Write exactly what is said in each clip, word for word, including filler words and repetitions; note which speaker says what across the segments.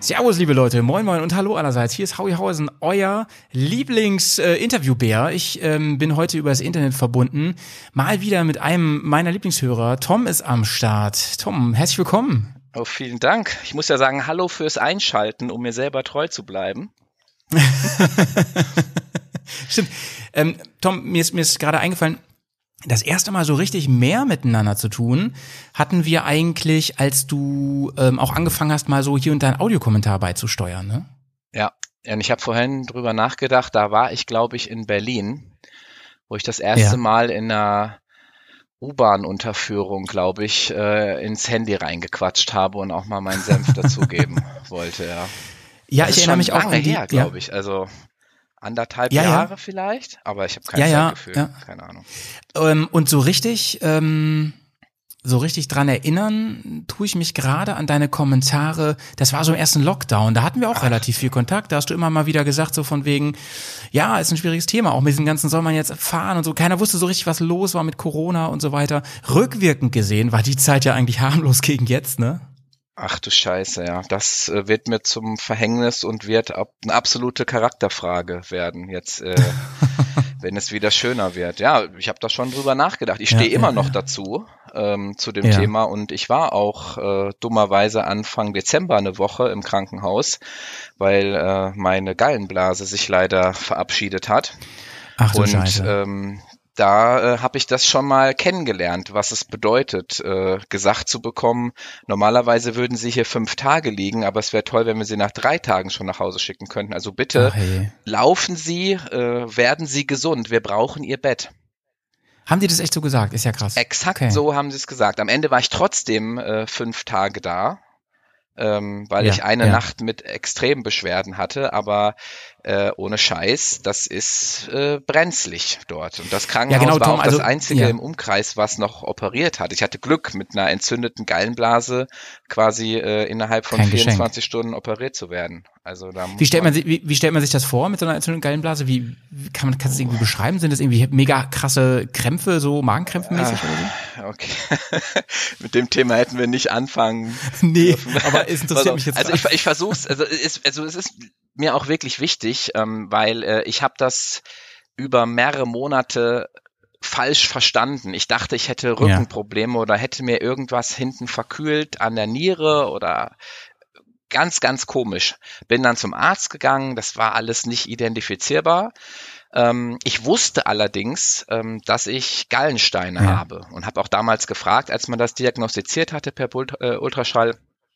Speaker 1: Servus, liebe Leute, moin moin und hallo allerseits. Hier ist Howie Hausen, euer Lieblings-Interviewbär. Äh, ich ähm, bin heute übers Internet verbunden, mal wieder mit einem meiner Lieblingshörer. Tom ist am Start. Tom, herzlich willkommen.
Speaker 2: Oh, vielen Dank. Ich muss ja sagen, hallo fürs Einschalten, um mir selber treu zu bleiben.
Speaker 1: Stimmt. Ähm, Tom, mir ist, mir ist gerade eingefallen, das erste Mal so richtig mehr miteinander zu tun, hatten wir eigentlich, als du ähm, auch angefangen hast, mal so hier und da einen Audiokommentar beizusteuern, ne?
Speaker 2: Ja, und ich habe vorhin drüber nachgedacht, da war ich, glaube ich, in Berlin, wo ich das erste ja. Mal in einer U-Bahn-Unterführung, glaube ich, äh, ins Handy reingequatscht habe und auch mal meinen Senf dazugeben wollte, ja.
Speaker 1: Ja,
Speaker 2: das
Speaker 1: ich erinnere mich auch
Speaker 2: lange
Speaker 1: an die,
Speaker 2: her, glaube
Speaker 1: ja.
Speaker 2: ich, also anderthalb
Speaker 1: ja,
Speaker 2: Jahre
Speaker 1: ja.
Speaker 2: vielleicht, aber ich habe kein
Speaker 1: ja,
Speaker 2: Zeitgefühl,
Speaker 1: ja, ja.
Speaker 2: keine Ahnung.
Speaker 1: Ähm, und so richtig, ähm, so richtig dran erinnern, tue ich mich gerade an deine Kommentare. Das war so im ersten Lockdown, da hatten wir auch Ach. relativ viel Kontakt. Da hast du immer mal wieder gesagt, so von wegen, ja, ist ein schwieriges Thema, auch mit diesem ganzen soll man jetzt fahren und so. Keiner wusste so richtig, was los war mit Corona und so weiter. Rückwirkend gesehen war die Zeit ja eigentlich harmlos gegen jetzt, ne?
Speaker 2: Ach du Scheiße, ja. Das äh, wird mir zum Verhängnis und wird ab, eine absolute Charakterfrage werden, jetzt, äh, wenn es wieder schöner wird. Ja, ich habe da schon drüber nachgedacht. Ich stehe ja, immer ja, noch ja. dazu, ähm, zu dem ja. Thema. Und ich war auch äh, dummerweise Anfang Dezember eine Woche im Krankenhaus, weil äh, meine Gallenblase sich leider verabschiedet hat.
Speaker 1: Ach du
Speaker 2: und,
Speaker 1: Scheiße.
Speaker 2: Ähm, Da äh, habe ich das schon mal kennengelernt, was es bedeutet, äh, gesagt zu bekommen, normalerweise würden sie hier fünf Tage liegen, aber es wäre toll, wenn wir sie nach drei Tagen schon nach Hause schicken könnten. Also bitte, hey. laufen Sie, äh, werden Sie gesund, wir brauchen Ihr Bett.
Speaker 1: Haben die das echt so gesagt? Ist ja krass.
Speaker 2: Exakt okay. so haben sie es gesagt. Am Ende war ich trotzdem äh, fünf Tage da. Ähm, weil ja, ich eine ja. Nacht mit extremen Beschwerden hatte, aber äh, ohne Scheiß, das ist äh, brenzlig dort. Und das Krankenhaus ja, genau, war Tom, auch das also, einzige ja. im Umkreis, was noch operiert hat. Ich hatte Glück, mit einer entzündeten Gallenblase quasi äh, innerhalb von Kein vierundzwanzig Geschenk. Stunden operiert zu werden. Also da
Speaker 1: wie stellt man sich, wie, wie stellt man sich das vor mit so einer entzündeten Gallenblase? Wie, wie kann man, kannst du das irgendwie beschreiben? Sind das irgendwie mega krasse Krämpfe, so Magenkrämpfenmäßig oder so?
Speaker 2: Okay. Mit dem Thema hätten wir nicht anfangen.
Speaker 1: Nee, aber es interessiert mich jetzt.
Speaker 2: Also ich, ich versuch's, also es, also es ist mir auch wirklich wichtig, ähm, weil äh, ich habe das über mehrere Monate falsch verstanden. Ich dachte, ich hätte Rückenprobleme ja. oder hätte mir irgendwas hinten verkühlt an der Niere oder ganz, ganz komisch. Bin dann zum Arzt gegangen, das war alles nicht identifizierbar. Ähm, ich wusste allerdings, ähm, dass ich Gallensteine ja. habe und habe auch damals gefragt, als man das diagnostiziert hatte per Ult- äh, Ultraschall,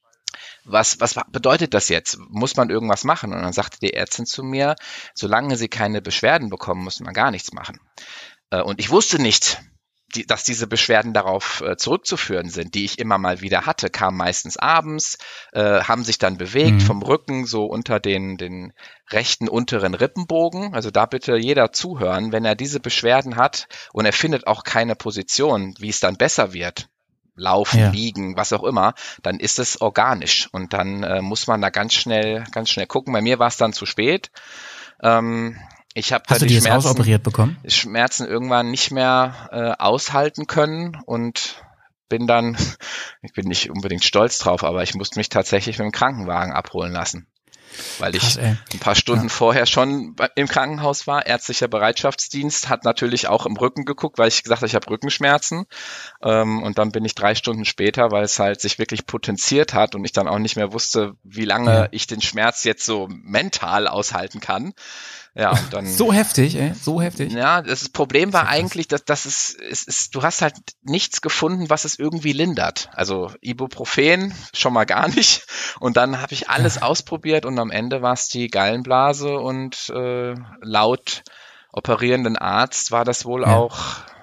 Speaker 2: was, was bedeutet das jetzt? Muss man irgendwas machen? Und dann sagte die Ärztin zu mir, solange Sie keine Beschwerden bekommen, muss man gar nichts machen. Äh, und ich wusste nicht, die, dass diese Beschwerden darauf äh, zurückzuführen sind, die ich immer mal wieder hatte, kamen meistens abends, äh, haben sich dann bewegt mhm. vom Rücken so unter den, den rechten unteren Rippenbogen. Also da bitte jeder zuhören, wenn er diese Beschwerden hat und er findet auch keine Position, wie es dann besser wird, laufen, ja. liegen, was auch immer, dann ist es organisch und dann äh, muss man da ganz schnell, ganz schnell gucken. Bei mir war es dann zu spät. Ähm, Ich habe da
Speaker 1: Hast du
Speaker 2: die,
Speaker 1: die
Speaker 2: Schmerzen,
Speaker 1: ausoperiert bekommen?
Speaker 2: Schmerzen irgendwann nicht mehr äh, aushalten können und bin dann, ich bin nicht unbedingt stolz drauf, aber ich musste mich tatsächlich mit dem Krankenwagen abholen lassen, weil ich Krass, ein paar Stunden ja. vorher schon im Krankenhaus war. Ärztlicher Bereitschaftsdienst hat natürlich auch im Rücken geguckt, weil ich gesagt habe, ich habe Rückenschmerzen. Ähm, und dann bin ich drei Stunden später, weil es halt sich wirklich potenziert hat und ich dann auch nicht mehr wusste, wie lange ja. ich den Schmerz jetzt so mental aushalten kann. Ja, und dann,
Speaker 1: so heftig, ey, so heftig.
Speaker 2: Ja, das Problem war eigentlich, dass, dass es, es ist, du hast halt nichts gefunden, was es irgendwie lindert. Also Ibuprofen schon mal gar nicht. Und dann habe ich alles ja. ausprobiert und am Ende war es die Gallenblase und äh, laut operierenden Arzt war das wohl ja. auch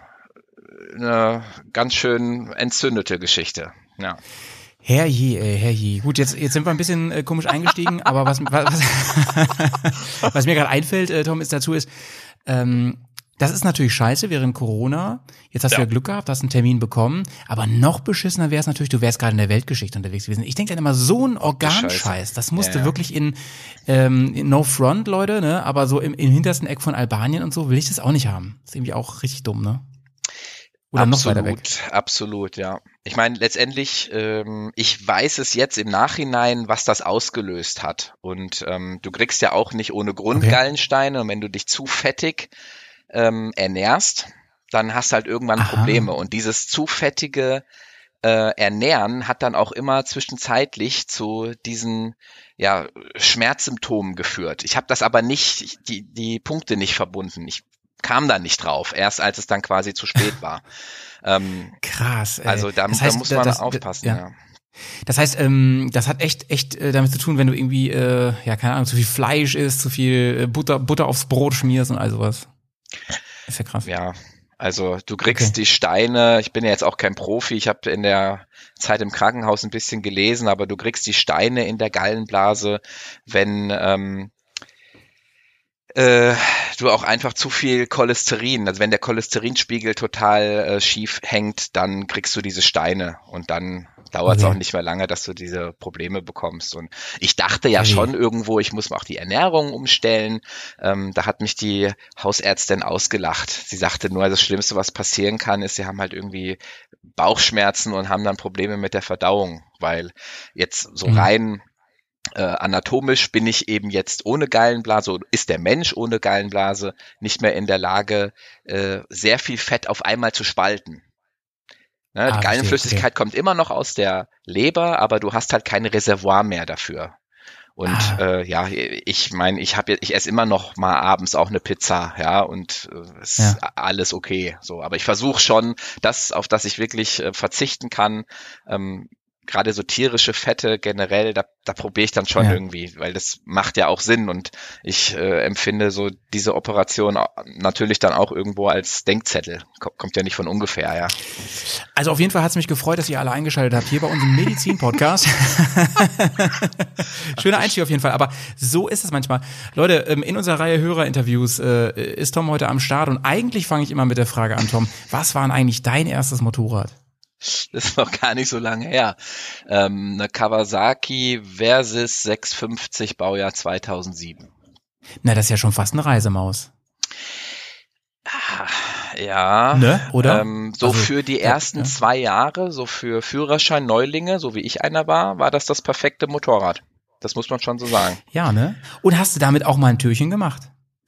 Speaker 2: eine ganz schön entzündete Geschichte. Ja.
Speaker 1: Herrje, ey, herrje. Gut, jetzt, jetzt sind wir ein bisschen äh, komisch eingestiegen, aber was, was, was mir gerade einfällt, äh, Tom, ist dazu ist, ähm, das ist natürlich scheiße während Corona. Jetzt hast ja. du ja Glück gehabt, hast einen Termin bekommen, aber noch beschissener wäre es natürlich, du wärst gerade in der Weltgeschichte unterwegs gewesen. Ich denke dann immer, so ein Organscheiß, das musste ja, ja. wirklich in, ähm, in No Front, Leute, ne, aber so im, im hintersten Eck von Albanien und so will ich das auch nicht haben. Das ist irgendwie auch richtig dumm, ne? Oder
Speaker 2: absolut,
Speaker 1: noch weiter weg?
Speaker 2: Absolut, ja. Ich meine, letztendlich, ähm, ich weiß es jetzt im Nachhinein, was das ausgelöst hat. Und ähm, du kriegst ja auch nicht ohne Grund
Speaker 1: Okay.
Speaker 2: Gallensteine. Und wenn du dich zu fettig ähm, ernährst, dann hast du halt irgendwann
Speaker 1: Aha.
Speaker 2: Probleme. Und dieses zu fettige äh, Ernähren hat dann auch immer zwischenzeitlich zu diesen ja, Schmerzsymptomen geführt. Ich habe das aber nicht, die, die Punkte nicht verbunden. Ich kam da nicht drauf, erst als es dann quasi zu spät war. ähm,
Speaker 1: Krass. Ey.
Speaker 2: Also da,
Speaker 1: das heißt,
Speaker 2: da muss man
Speaker 1: das,
Speaker 2: aufpassen.
Speaker 1: Ja.
Speaker 2: Ja.
Speaker 1: Das heißt, ähm, das hat echt, echt äh, damit zu tun, wenn du irgendwie, äh, ja, keine Ahnung, zu viel Fleisch isst, zu viel äh, Butter, Butter aufs Brot schmierst und all sowas. Ist ja krass.
Speaker 2: Ja, also du kriegst
Speaker 1: Okay.
Speaker 2: die Steine, ich bin ja jetzt auch kein Profi, ich habe in der Zeit im Krankenhaus ein bisschen gelesen, aber du kriegst die Steine in der Gallenblase, wenn ähm, äh, du auch einfach zu viel Cholesterin, also wenn der Cholesterinspiegel total äh, schief hängt, dann kriegst du diese Steine und dann dauert es
Speaker 1: Okay.
Speaker 2: auch nicht mehr lange, dass du diese Probleme bekommst. Und ich dachte ja
Speaker 1: Heavy.
Speaker 2: schon irgendwo, ich muss mal auch die Ernährung umstellen. Ähm, da hat mich die Hausärztin ausgelacht. Sie sagte nur, das Schlimmste, was passieren kann, ist, sie haben halt irgendwie Bauchschmerzen und haben dann Probleme mit der Verdauung, weil jetzt so
Speaker 1: Mhm.
Speaker 2: rein Äh, anatomisch bin ich eben jetzt ohne Gallenblase, oder ist der Mensch ohne Gallenblase nicht mehr in der Lage, äh, sehr viel Fett auf einmal zu spalten. Ne,
Speaker 1: Ah,
Speaker 2: die
Speaker 1: verstehe,
Speaker 2: Gallenflüssigkeit kommt immer noch aus der Leber, aber du hast halt kein Reservoir mehr dafür. Und
Speaker 1: Ah.
Speaker 2: äh, ja, ich meine, ich habe ich esse immer noch mal abends auch eine Pizza, ja, und äh, ist
Speaker 1: Ja.
Speaker 2: alles okay. So, aber ich versuche schon, das, auf das ich wirklich äh, verzichten kann. Ähm, Gerade so tierische Fette generell, da, da probiere ich dann schon
Speaker 1: Ja.
Speaker 2: irgendwie, weil das macht ja auch Sinn und ich äh, empfinde so diese Operation au- natürlich dann auch irgendwo als Denkzettel. Ko- Kommt ja nicht von ungefähr, ja.
Speaker 1: Also auf jeden Fall hat es mich gefreut, dass ihr alle eingeschaltet habt hier bei unserem Medizin-Podcast. Schöner Einstieg auf jeden Fall, aber so ist es manchmal. Leute, ähm, in unserer Reihe Hörerinterviews äh, ist Tom heute am Start und eigentlich fange ich immer mit der Frage an, Tom, was war denn eigentlich dein erstes Motorrad?
Speaker 2: Das ist noch gar nicht so lange her. Ähm, eine Kawasaki Versys sechshundertfünfzig Baujahr zweitausendsieben.
Speaker 1: Na, das ist ja schon fast eine Reisemaus.
Speaker 2: Ja,
Speaker 1: Ne, oder?
Speaker 2: ähm, so
Speaker 1: Also,
Speaker 2: für die
Speaker 1: ja,
Speaker 2: ersten
Speaker 1: ja.
Speaker 2: zwei Jahre, so für Führerschein-Neulinge, so wie ich einer war, war das das perfekte Motorrad. Das muss man schon so sagen.
Speaker 1: Ja, ne? Und hast du damit auch mal ein Türchen gemacht?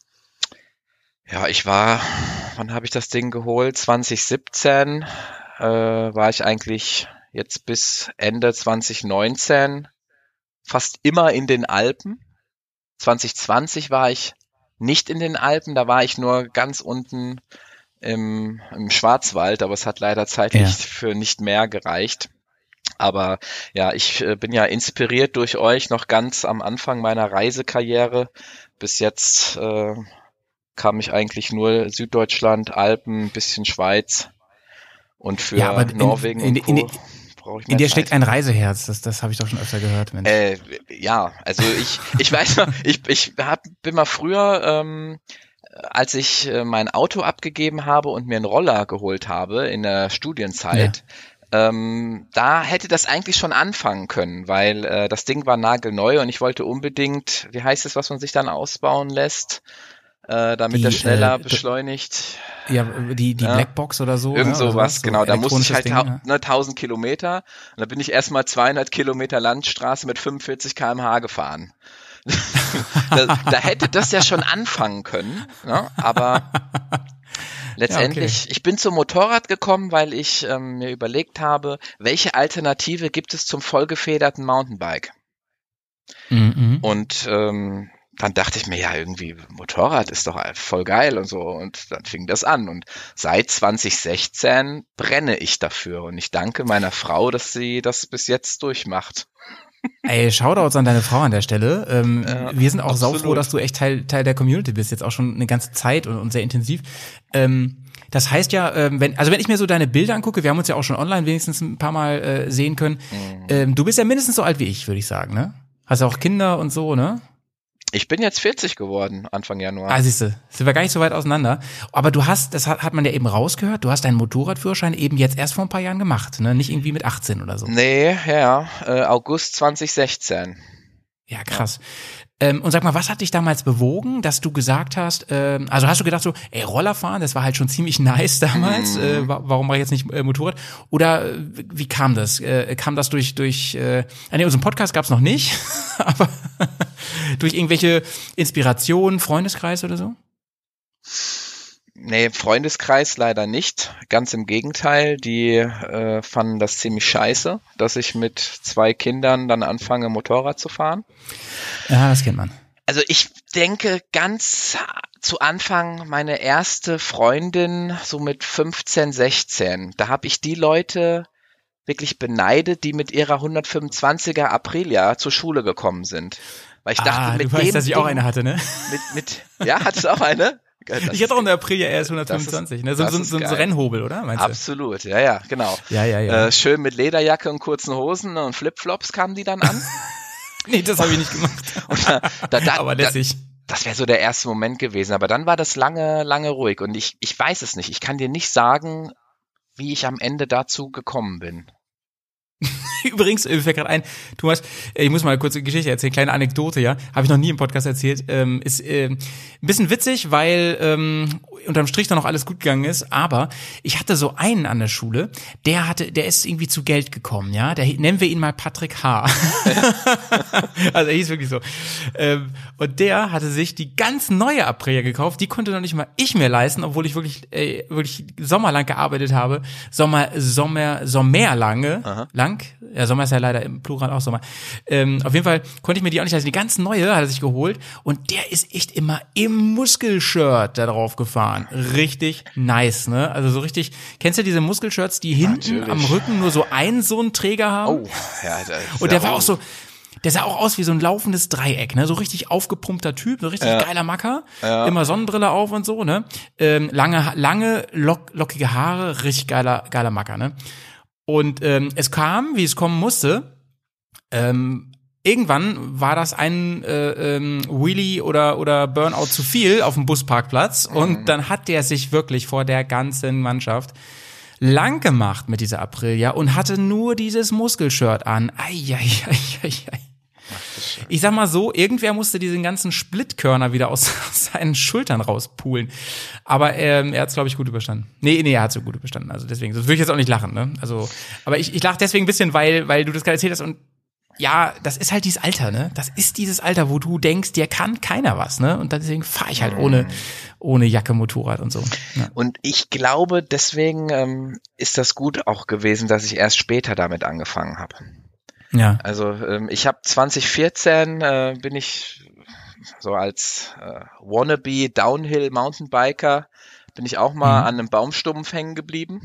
Speaker 2: Ja, ich war, wann habe ich das Ding geholt? zwanzig siebzehn äh, war ich eigentlich jetzt bis Ende zwanzig neunzehn fast immer in den Alpen. zwanzig zwanzig war ich nicht in den Alpen, da war ich nur ganz unten im, im Schwarzwald, aber es hat leider zeitlich
Speaker 1: Ja.
Speaker 2: für nicht mehr gereicht. Aber ja, ich äh, bin ja inspiriert durch euch noch ganz am Anfang meiner Reisekarriere. Bis jetzt äh, kam ich eigentlich nur Süddeutschland, Alpen, ein bisschen Schweiz und für
Speaker 1: Ja, aber in-
Speaker 2: Norwegen
Speaker 1: in-
Speaker 2: und
Speaker 1: in-
Speaker 2: Co. brauche ich mehr
Speaker 1: In dir
Speaker 2: Zeit.
Speaker 1: steckt ein Reiseherz, das, das habe ich doch schon öfter gehört, Mensch.
Speaker 2: Äh, ja, also ich, ich weiß noch, ich, ich hab, bin mal früher, ähm, als ich äh, mein Auto abgegeben habe und mir einen Roller geholt habe in der Studienzeit, ähm, da hätte das eigentlich schon anfangen können, weil äh, das Ding war nagelneu und ich wollte unbedingt, wie heißt es, was man sich dann ausbauen lässt, äh, damit
Speaker 1: Die,
Speaker 2: das schneller
Speaker 1: äh, d-
Speaker 2: beschleunigt.
Speaker 1: Ja, die, die
Speaker 2: Ja.
Speaker 1: Blackbox oder so.
Speaker 2: Irgend
Speaker 1: ne, oder
Speaker 2: sowas,
Speaker 1: so
Speaker 2: genau. Da musste ich
Speaker 1: elektronisches
Speaker 2: halt
Speaker 1: Ding,
Speaker 2: tau-
Speaker 1: ne?
Speaker 2: ne, tausend Kilometer und da bin ich erstmal zweihundert Kilometer Landstraße mit fünfundvierzig Kilometer pro Stunde gefahren. da, da hätte das ja schon anfangen können, ne? Aber letztendlich, ich bin zum Motorrad gekommen, weil ich ähm, mir überlegt habe, welche Alternative gibt es zum vollgefederten Mountainbike?
Speaker 1: Mhm.
Speaker 2: Und ähm, dann dachte ich mir, ja, irgendwie Motorrad ist doch voll geil und so. Und dann fing das an. Und seit zwanzig sechzehn brenne ich dafür. Und ich danke meiner Frau, dass sie das bis jetzt durchmacht.
Speaker 1: Ey, Shoutouts an deine Frau an der Stelle. Ähm,
Speaker 2: Ja,
Speaker 1: wir sind auch
Speaker 2: absolut.
Speaker 1: saufroh, dass du echt Teil, Teil der Community bist, jetzt auch schon eine ganze Zeit und, und sehr intensiv. Ähm, das heißt ja, ähm, wenn, also wenn ich mir so deine Bilder angucke, wir haben uns ja auch schon online wenigstens ein paar Mal äh, sehen können,
Speaker 2: Mhm.
Speaker 1: ähm, du bist ja mindestens so alt wie ich, würde ich sagen, ne? Hast ja auch Kinder und so, ne?
Speaker 2: Ich bin jetzt vierzig geworden, Anfang Januar.
Speaker 1: Ah, siehste, sind wir gar nicht so weit auseinander. Aber du hast, das hat, hat man ja eben rausgehört, du hast deinen Motorradführerschein eben jetzt erst vor ein paar Jahren gemacht, ne? Nicht irgendwie mit achtzehn oder so.
Speaker 2: Nee, ja, äh, August zwanzig sechzehn.
Speaker 1: Ja, krass. Ähm, und sag mal, was hat dich damals bewogen, dass du gesagt hast, ähm, also hast du gedacht so, ey, Roller fahren, das war halt schon ziemlich nice damals, mhm. äh, warum mache ich jetzt nicht äh, Motorrad? Oder äh, wie kam das? Äh, kam das durch, durch äh, nee, unseren Podcast gab's noch nicht, aber durch irgendwelche Inspirationen, Freundeskreis oder so?
Speaker 2: Nee, Freundeskreis leider nicht. Ganz im Gegenteil, die äh, fanden das ziemlich scheiße, dass ich mit zwei Kindern dann anfange, Motorrad zu fahren.
Speaker 1: Ja, das kennt man.
Speaker 2: Also ich denke ganz zu Anfang meine erste Freundin, so mit fünfzehn, sechzehn, da habe ich die Leute wirklich beneidet, die mit ihrer hundertfünfundzwanziger Aprilia zur Schule gekommen sind. Weil ich dachte,
Speaker 1: ah,
Speaker 2: mit
Speaker 1: du weißt,
Speaker 2: dem
Speaker 1: dass ich
Speaker 2: Ding,
Speaker 1: auch eine hatte, ne?
Speaker 2: Mit, mit, ja, hattest du auch eine?
Speaker 1: Das ich hatte auch eine Aprilia R S hundertfünfundzwanzig, ne? So, so, so ein Rennhobel, oder? Meinst
Speaker 2: Absolut, ja, ja, genau.
Speaker 1: Ja, ja, ja.
Speaker 2: Äh, schön mit Lederjacke und kurzen Hosen und Flipflops kamen die dann an.
Speaker 1: Nee, das habe ich nicht gemacht.
Speaker 2: Und da, da, da,
Speaker 1: aber lässig.
Speaker 2: Da, das wäre so der erste Moment gewesen. Aber dann war das lange, lange ruhig. Und ich, ich weiß es nicht. Ich kann dir nicht sagen, wie ich am Ende dazu gekommen bin.
Speaker 1: Übrigens, mir fällt gerade ein, Thomas, ich muss mal eine kurze Geschichte erzählen, kleine Anekdote, ja, habe ich noch nie im Podcast erzählt, ähm, ist äh, ein bisschen witzig, weil ähm, unterm Strich dann noch alles gut gegangen ist, aber ich hatte so einen an der Schule, der hatte, der ist irgendwie zu Geld gekommen, ja, der nennen wir ihn mal Patrick H. Also er hieß wirklich so. Ähm, und der hatte sich die ganz neue Aprilia gekauft, die konnte noch nicht mal ich mir leisten, obwohl ich wirklich äh, wirklich sommerlang gearbeitet habe, Sommer, Sommer, Sommerlange, Aha. lang, ja, Sommer ist ja leider im Plural auch Sommer. Ähm, auf jeden Fall konnte ich mir die auch nicht leisten. Die ganz neue hat er sich geholt und der ist echt immer im Muskelshirt da drauf gefahren. Richtig nice, ne? Also so richtig, kennst du diese Muskelshirts, die hinten Natürlich. am Rücken nur so einen so einen Träger haben?
Speaker 2: Oh, ja, das ist
Speaker 1: und der war auch so, der sah auch aus wie so ein laufendes Dreieck, ne? So richtig aufgepumpter Typ, so richtig ja. geiler Macker. Ja. Immer Sonnenbrille auf und so, ne? Ähm, lange, lange, lock, lockige Haare, richtig geiler, geiler Macker, ne? Und ähm, es kam, wie es kommen musste. Ähm, irgendwann war das ein äh, ähm, Wheelie oder oder Burnout zu viel auf dem Busparkplatz mhm. und dann hat der sich wirklich vor der ganzen Mannschaft lang gemacht mit dieser Aprilia und hatte nur dieses Muskelshirt an. Ei, ei, ei, ei, ei. Ich sag mal so, irgendwer musste diesen ganzen Splitkörner wieder aus, aus seinen Schultern rauspulen. Aber ähm, er hat's, glaube ich, gut überstanden. Nee, nee, er hat's so gut überstanden. Also deswegen, sonst würde ich jetzt auch nicht lachen, ne? Also, aber ich, ich lache deswegen ein bisschen, weil, weil du das gerade erzählt hast und ja, das ist halt dieses Alter, ne? Das ist dieses Alter, wo du denkst, dir kann keiner was, ne? Und deswegen fahre ich halt ohne, ohne Jacke, Motorrad und so. Ja.
Speaker 2: Und ich glaube, deswegen ähm, ist das gut auch gewesen, dass ich erst später damit angefangen habe.
Speaker 1: Ja.
Speaker 2: Also ähm, ich habe zwanzig vierzehn äh, bin ich so als äh, wannabe Downhill Mountainbiker bin ich auch mal mhm. an einem Baumstumpf hängen geblieben.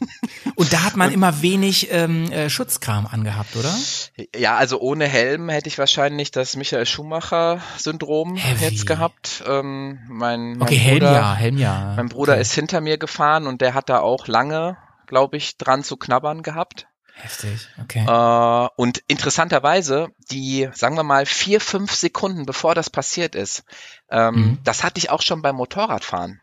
Speaker 1: Und da hat man Und, immer wenig ähm, äh, Schutzkram angehabt, oder?
Speaker 2: Ja, also ohne Helm hätte ich wahrscheinlich das Michael Schumacher-Syndrom Heavy. jetzt gehabt. Ähm, mein, mein
Speaker 1: okay, Helm
Speaker 2: Bruder,
Speaker 1: ja, Helm ja.
Speaker 2: Mein Bruder
Speaker 1: okay.
Speaker 2: ist hinter mir gefahren und der hat da auch lange, glaube ich, dran zu knabbern gehabt.
Speaker 1: Heftig, okay.
Speaker 2: Äh, und interessanterweise, die, sagen wir mal, vier, fünf Sekunden, bevor das passiert ist, ähm, mhm. das hatte ich auch schon beim Motorradfahren.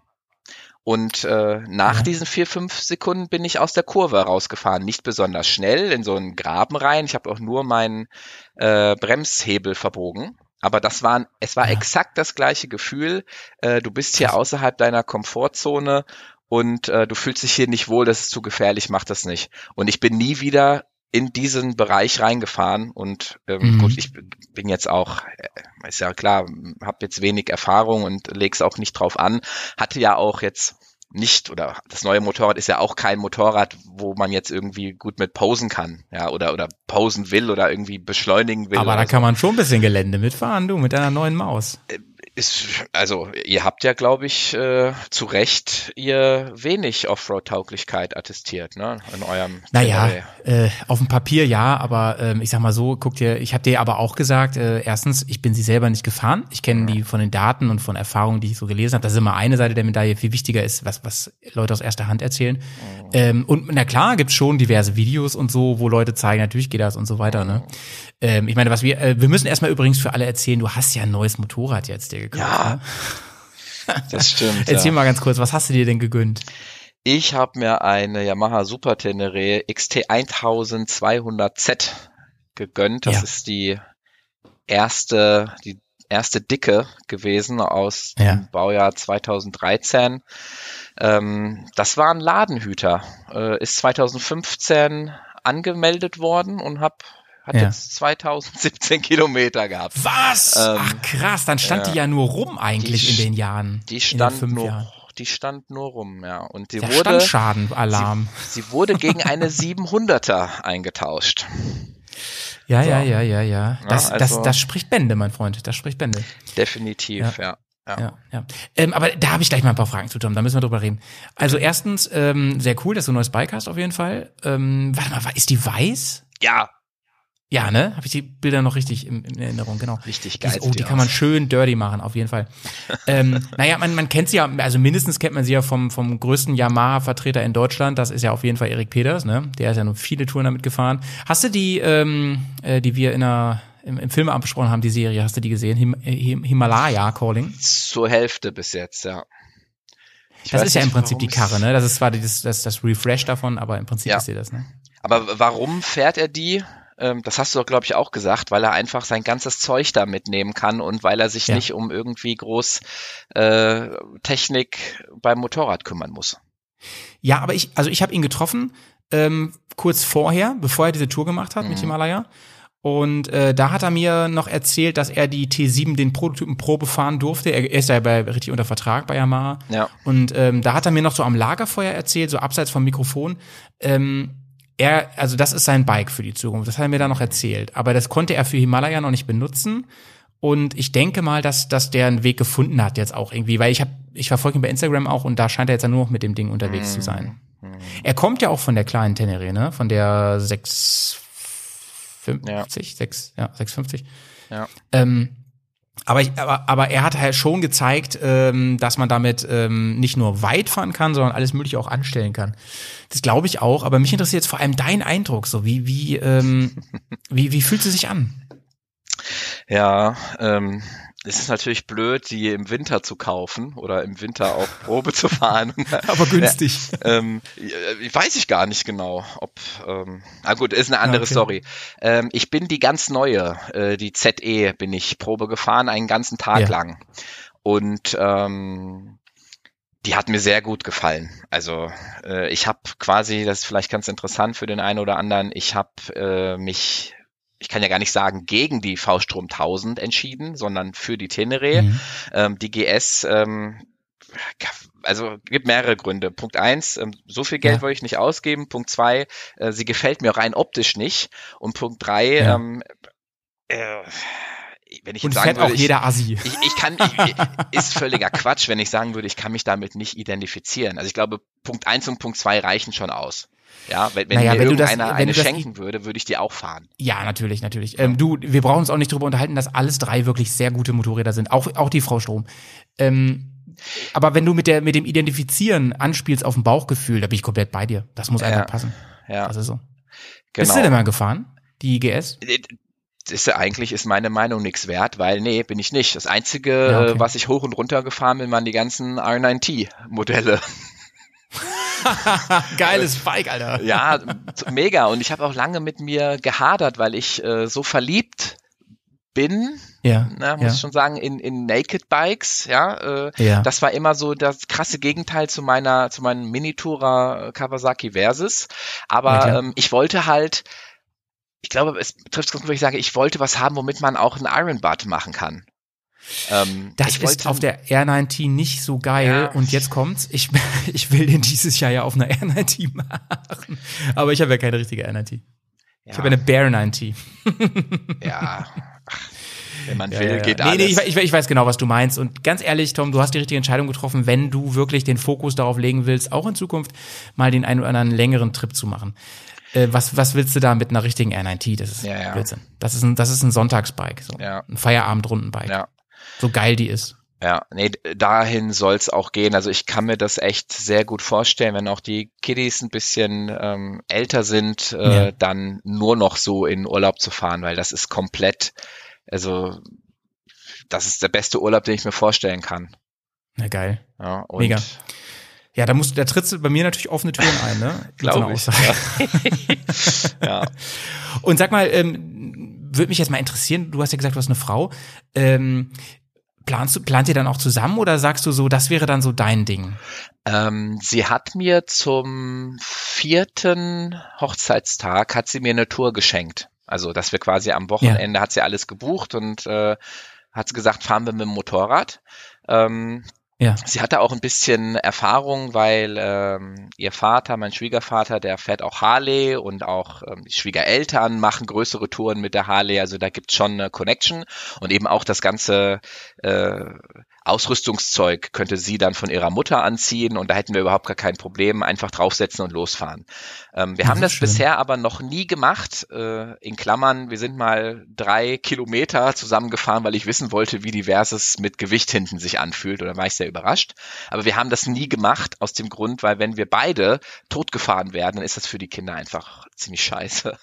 Speaker 2: Und äh, nach ja. diesen vier, fünf Sekunden bin ich aus der Kurve rausgefahren. Nicht besonders schnell, in so einen Graben rein. Ich habe auch nur meinen äh, Bremshebel verbogen. Aber das war, es war ja. exakt das gleiche Gefühl. Äh, du bist hier außerhalb deiner Komfortzone und äh, du fühlst dich hier nicht wohl, das ist zu gefährlich, mach das nicht. Und ich bin nie wieder in diesen Bereich reingefahren und ähm, mhm. gut, ich bin jetzt auch, äh, ist ja klar, habe jetzt wenig Erfahrung und leg's auch nicht drauf an, hatte ja auch jetzt nicht, oder das neue Motorrad ist ja auch kein Motorrad, wo man jetzt irgendwie gut mit posen kann, ja, oder oder posen will oder irgendwie beschleunigen will.
Speaker 1: Aber da
Speaker 2: so.
Speaker 1: kann man schon ein bisschen Gelände mitfahren, du, mit deiner neuen Maus.
Speaker 2: Äh, Ist, also ihr habt ja, glaube ich, äh, zu Recht ihr wenig Offroad-Tauglichkeit attestiert, ne, in eurem
Speaker 1: Naja, äh, auf dem Papier ja, aber ähm, ich sag mal so, guck dir, ich habe dir aber auch gesagt, äh, erstens, ich bin sie selber nicht gefahren, ich kenne die von den Daten und von Erfahrungen, die ich so gelesen habe, das ist immer eine Seite der Medaille, viel wichtiger ist, was was Leute aus erster Hand erzählen. Mhm. Ähm, und na klar, gibt's schon diverse Videos und so, wo Leute zeigen, natürlich geht das und so weiter, ne. Ähm, ich meine, was wir, äh, wir müssen erstmal übrigens für alle erzählen, du hast ja ein neues Motorrad jetzt dir gekauft.
Speaker 2: Ja, ne? Das stimmt.
Speaker 1: Erzähl
Speaker 2: ja.
Speaker 1: mal ganz kurz, was hast du dir denn gegönnt?
Speaker 2: Ich habe mir eine Yamaha Super Tenere X T zwölfhundert Z gegönnt. Das ja. ist die erste, die erste dicke gewesen aus
Speaker 1: Ja.
Speaker 2: dem Baujahr zweitausenddreizehn. Ähm, das war ein Ladenhüter. Äh, ist zweitausendfünfzehn angemeldet worden und hab, hat
Speaker 1: Ja.
Speaker 2: jetzt zweitausendsiebzehn Kilometer gehabt.
Speaker 1: Was?
Speaker 2: Ähm,
Speaker 1: Ach krass, dann stand
Speaker 2: ja.
Speaker 1: die ja nur rum eigentlich
Speaker 2: Die
Speaker 1: in
Speaker 2: st-
Speaker 1: den Jahren.
Speaker 2: Die
Speaker 1: in den
Speaker 2: stand
Speaker 1: fünf
Speaker 2: nur,
Speaker 1: Jahren.
Speaker 2: die stand nur rum, ja. Und die
Speaker 1: Der
Speaker 2: wurde,
Speaker 1: Standschadenalarm.
Speaker 2: sie, sie wurde gegen eine siebenhunderter eingetauscht.
Speaker 1: Ja,
Speaker 2: So.
Speaker 1: ja, ja, ja, ja. Das,
Speaker 2: Ja,
Speaker 1: das,
Speaker 2: also-
Speaker 1: das spricht Bände, mein Freund. Das spricht Bände.
Speaker 2: Definitiv, ja. Ja.
Speaker 1: Ja, ja. Ähm, aber da habe ich gleich mal ein paar Fragen zu, Tom. Da müssen wir drüber reden. Also erstens, ähm, sehr cool, dass du ein neues Bike hast auf jeden Fall. Ähm, warte mal, ist die weiß?
Speaker 2: Ja,
Speaker 1: Ja, ne? Habe ich die Bilder noch richtig in, in Erinnerung, genau.
Speaker 2: richtig
Speaker 1: Die,
Speaker 2: geil.
Speaker 1: ist- oh,
Speaker 2: sieht
Speaker 1: die
Speaker 2: aus.
Speaker 1: kann man schön dirty machen, auf jeden Fall. ähm, naja, man, man kennt sie ja, also mindestens kennt man sie ja vom, vom größten Yamaha-Vertreter in Deutschland. Das ist ja auf jeden Fall Erik Peters, ne? Der ist ja nur viele Touren damit gefahren. Hast du die, ähm, äh, die wir in einer, im, im Filmeabend besprochen haben, die Serie, hast du die gesehen? Him, Him, Himalaya Calling?
Speaker 2: Zur Hälfte bis jetzt, ja. Ich
Speaker 1: Das
Speaker 2: weiß
Speaker 1: ist ja im
Speaker 2: nicht,
Speaker 1: Prinzip die
Speaker 2: warum's-
Speaker 1: Karre, ne? Das ist zwar das, das, das Refresh davon, aber im Prinzip
Speaker 2: Ja.
Speaker 1: ist sie das, ne?
Speaker 2: Aber warum fährt er die? Ähm, das hast du doch, glaube ich, auch gesagt, weil er einfach sein ganzes Zeug da mitnehmen kann und weil er sich
Speaker 1: Ja.
Speaker 2: nicht um irgendwie groß äh, Technik beim Motorrad kümmern muss.
Speaker 1: Ja, aber ich, also ich habe ihn getroffen, ähm, kurz vorher, bevor er diese Tour gemacht hat
Speaker 2: Mhm.
Speaker 1: mit Himalaya. Und äh, da hat er mir noch erzählt, dass er die T sieben, den Prototypen Probe fahren durfte. Er ist ja bei, richtig unter Vertrag bei Yamaha.
Speaker 2: Ja.
Speaker 1: Und ähm, da hat er mir noch so am Lagerfeuer erzählt, so abseits vom Mikrofon, ähm, er, also das ist sein Bike für die Zukunft. Das hat er mir da noch erzählt. Aber das konnte er für Himalaya noch nicht benutzen. Und ich denke mal, dass, dass der einen Weg gefunden hat jetzt auch irgendwie, weil ich habe, ich verfolge ihn bei Instagram auch und da scheint er jetzt ja nur noch mit dem Ding unterwegs zu sein. Er kommt ja auch von der kleinen Tenere, ne? Von der sechs fünfzig, sechs, ja, sechs fünfzig.
Speaker 2: Ja.
Speaker 1: Ähm, aber, ich, aber, aber er hat halt schon gezeigt, ähm, dass man damit ähm, nicht nur weit fahren kann, sondern alles Mögliche auch anstellen kann. Das glaube ich auch. Aber mich interessiert jetzt vor allem dein Eindruck. So wie wie ähm, wie wie fühlt sie sich an?
Speaker 2: Ja, ähm, es ist natürlich blöd, die im Winter zu kaufen oder im Winter auch Probe zu fahren.
Speaker 1: Aber günstig.
Speaker 2: ähm, ich weiß ich gar nicht genau, ob, ähm, na gut, ist eine andere
Speaker 1: Ja, okay.
Speaker 2: Story. Ähm, ich bin die ganz neue, äh, die Z E bin ich Probe gefahren, einen ganzen Tag
Speaker 1: Ja.
Speaker 2: lang. Und ähm, die hat mir sehr gut gefallen. Also äh, ich habe quasi, das ist vielleicht ganz interessant für den einen oder anderen, ich habe äh, mich, ich kann ja gar nicht sagen, gegen die V-Strom tausend entschieden, sondern für die Tenere.
Speaker 1: Mhm.
Speaker 2: Ähm, die G S, ähm, also gibt mehrere Gründe. Punkt eins, ähm, so viel Geld
Speaker 1: Ja.
Speaker 2: wollte ich nicht ausgeben. Punkt zwei, äh, sie gefällt mir rein optisch nicht. Und Punkt drei,
Speaker 1: Ja.
Speaker 2: ähm, äh, wenn ich
Speaker 1: Und
Speaker 2: jetzt sagen
Speaker 1: fährt
Speaker 2: würde,
Speaker 1: auch
Speaker 2: ich,
Speaker 1: jeder Assi.
Speaker 2: ich, ich kann, ich, ist völliger Quatsch, wenn ich sagen würde, ich kann mich damit nicht identifizieren. Also ich glaube, Punkt eins und Punkt zwei reichen schon aus. Ja, wenn, wenn
Speaker 1: Naja,
Speaker 2: mir
Speaker 1: wenn du das-
Speaker 2: irgendeiner
Speaker 1: wenn
Speaker 2: eine
Speaker 1: du das-
Speaker 2: schenken würde, würde ich die auch fahren.
Speaker 1: Ja, natürlich, natürlich. Ähm, du, wir brauchen uns auch nicht drüber unterhalten, dass alles drei wirklich sehr gute Motorräder sind. Auch, auch die Frau Strom. Ähm, aber wenn du mit der, mit dem Identifizieren anspielst auf ein Bauchgefühl, da bin ich komplett bei dir. Das muss einfach
Speaker 2: Ja.
Speaker 1: passen.
Speaker 2: Ja,
Speaker 1: Das ist so.
Speaker 2: genau.
Speaker 1: Bist du denn mal gefahren? Die G S?
Speaker 2: Das ist ja eigentlich ist meine Meinung nichts wert, weil nee, bin ich nicht. Das Einzige,
Speaker 1: Ja, okay.
Speaker 2: äh, was ich hoch und runter gefahren bin, waren die ganzen R neun T Modelle.
Speaker 1: Geiles Bike, Alter.
Speaker 2: Ja, mega. Und ich habe auch lange mit mir gehadert, weil ich äh, so verliebt bin,
Speaker 1: Ja.
Speaker 2: na, muss
Speaker 1: ja.
Speaker 2: ich schon sagen, in, in Naked Bikes, ja. Äh,
Speaker 1: Ja.
Speaker 2: Das war immer so das krasse Gegenteil zu meiner, zu meinem Minitourer Kawasaki Versys.
Speaker 1: Ja,
Speaker 2: Aber
Speaker 1: klar.
Speaker 2: ähm, ich wollte halt, ich glaube, es trifft es ganz gut, wenn ich sage, ich wollte was haben, womit man auch einen Ironbutt machen kann. Ähm,
Speaker 1: Das
Speaker 2: ich
Speaker 1: ist
Speaker 2: wollte,
Speaker 1: auf der R neun T nicht so geil.
Speaker 2: Ja.
Speaker 1: Und jetzt kommt's. Ich, ich will den dieses Jahr ja auf einer R neun T machen. Aber ich habe ja keine richtige R neun T. Ich
Speaker 2: ja,
Speaker 1: habe eine Bear neun T.
Speaker 2: ja, ach, wenn man
Speaker 1: Ja,
Speaker 2: will,
Speaker 1: ja, ja.
Speaker 2: geht
Speaker 1: nee,
Speaker 2: alles.
Speaker 1: nee, ich, ich, ich weiß genau, was du meinst. Und ganz ehrlich, Tom, du hast die richtige Entscheidung getroffen, wenn du wirklich den Fokus darauf legen willst, auch in Zukunft mal den einen oder anderen längeren Trip zu machen. Äh, was, was willst du da mit einer richtigen R neun T? Das ist
Speaker 2: Ja, ja.
Speaker 1: Blödsinn. Das ist ein, das ist ein Sonntagsbike. So.
Speaker 2: Ja.
Speaker 1: Ein Feierabendrundenbike.
Speaker 2: Ja.
Speaker 1: So geil die ist.
Speaker 2: Ja, nee, dahin soll's auch gehen. Also ich kann mir das echt sehr gut vorstellen, wenn auch die Kiddies ein bisschen ähm, älter sind, äh,
Speaker 1: Ja.
Speaker 2: dann nur noch so in Urlaub zu fahren, weil das ist komplett, also das ist der beste Urlaub, den ich mir vorstellen kann.
Speaker 1: Na geil.
Speaker 2: Ja, und
Speaker 1: Mega. Ja, da musst, da trittst du bei mir natürlich offene Türen ein, ne? Mit so einer
Speaker 2: Glaube ich.
Speaker 1: Aussage.
Speaker 2: Ja. Ja.
Speaker 1: Und sag mal, ähm, würde mich jetzt mal interessieren, du hast ja gesagt, du hast eine Frau, ähm, planst du, plant ihr dann auch zusammen oder sagst du so, das wäre dann so dein Ding?
Speaker 2: Ähm, sie hat mir zum vierten Hochzeitstag, hat sie mir eine Tour geschenkt. Also, dass wir quasi am Wochenende, ja. hat sie alles gebucht und äh, hat sie gesagt, fahren wir mit dem Motorrad. Ähm, Ja. Sie hatte auch ein bisschen Erfahrung, weil ähm, ihr Vater, mein Schwiegervater, der fährt auch Harley und auch ähm, die Schwiegereltern machen größere Touren mit der Harley. Also da gibt's schon eine Connection und eben auch das ganze äh, Ausrüstungszeug könnte sie dann von ihrer Mutter anziehen und da hätten wir überhaupt gar kein Problem, einfach draufsetzen und losfahren. Ähm, wir ja, haben das schön. bisher aber noch nie gemacht. Äh, in Klammern, wir sind mal drei Kilometer zusammengefahren, weil ich wissen wollte, wie diverses mit Gewicht hinten sich anfühlt. Oder war ich sehr überrascht. Aber wir haben das nie gemacht aus dem Grund, weil wenn wir beide totgefahren werden, dann ist das für die Kinder einfach ziemlich scheiße.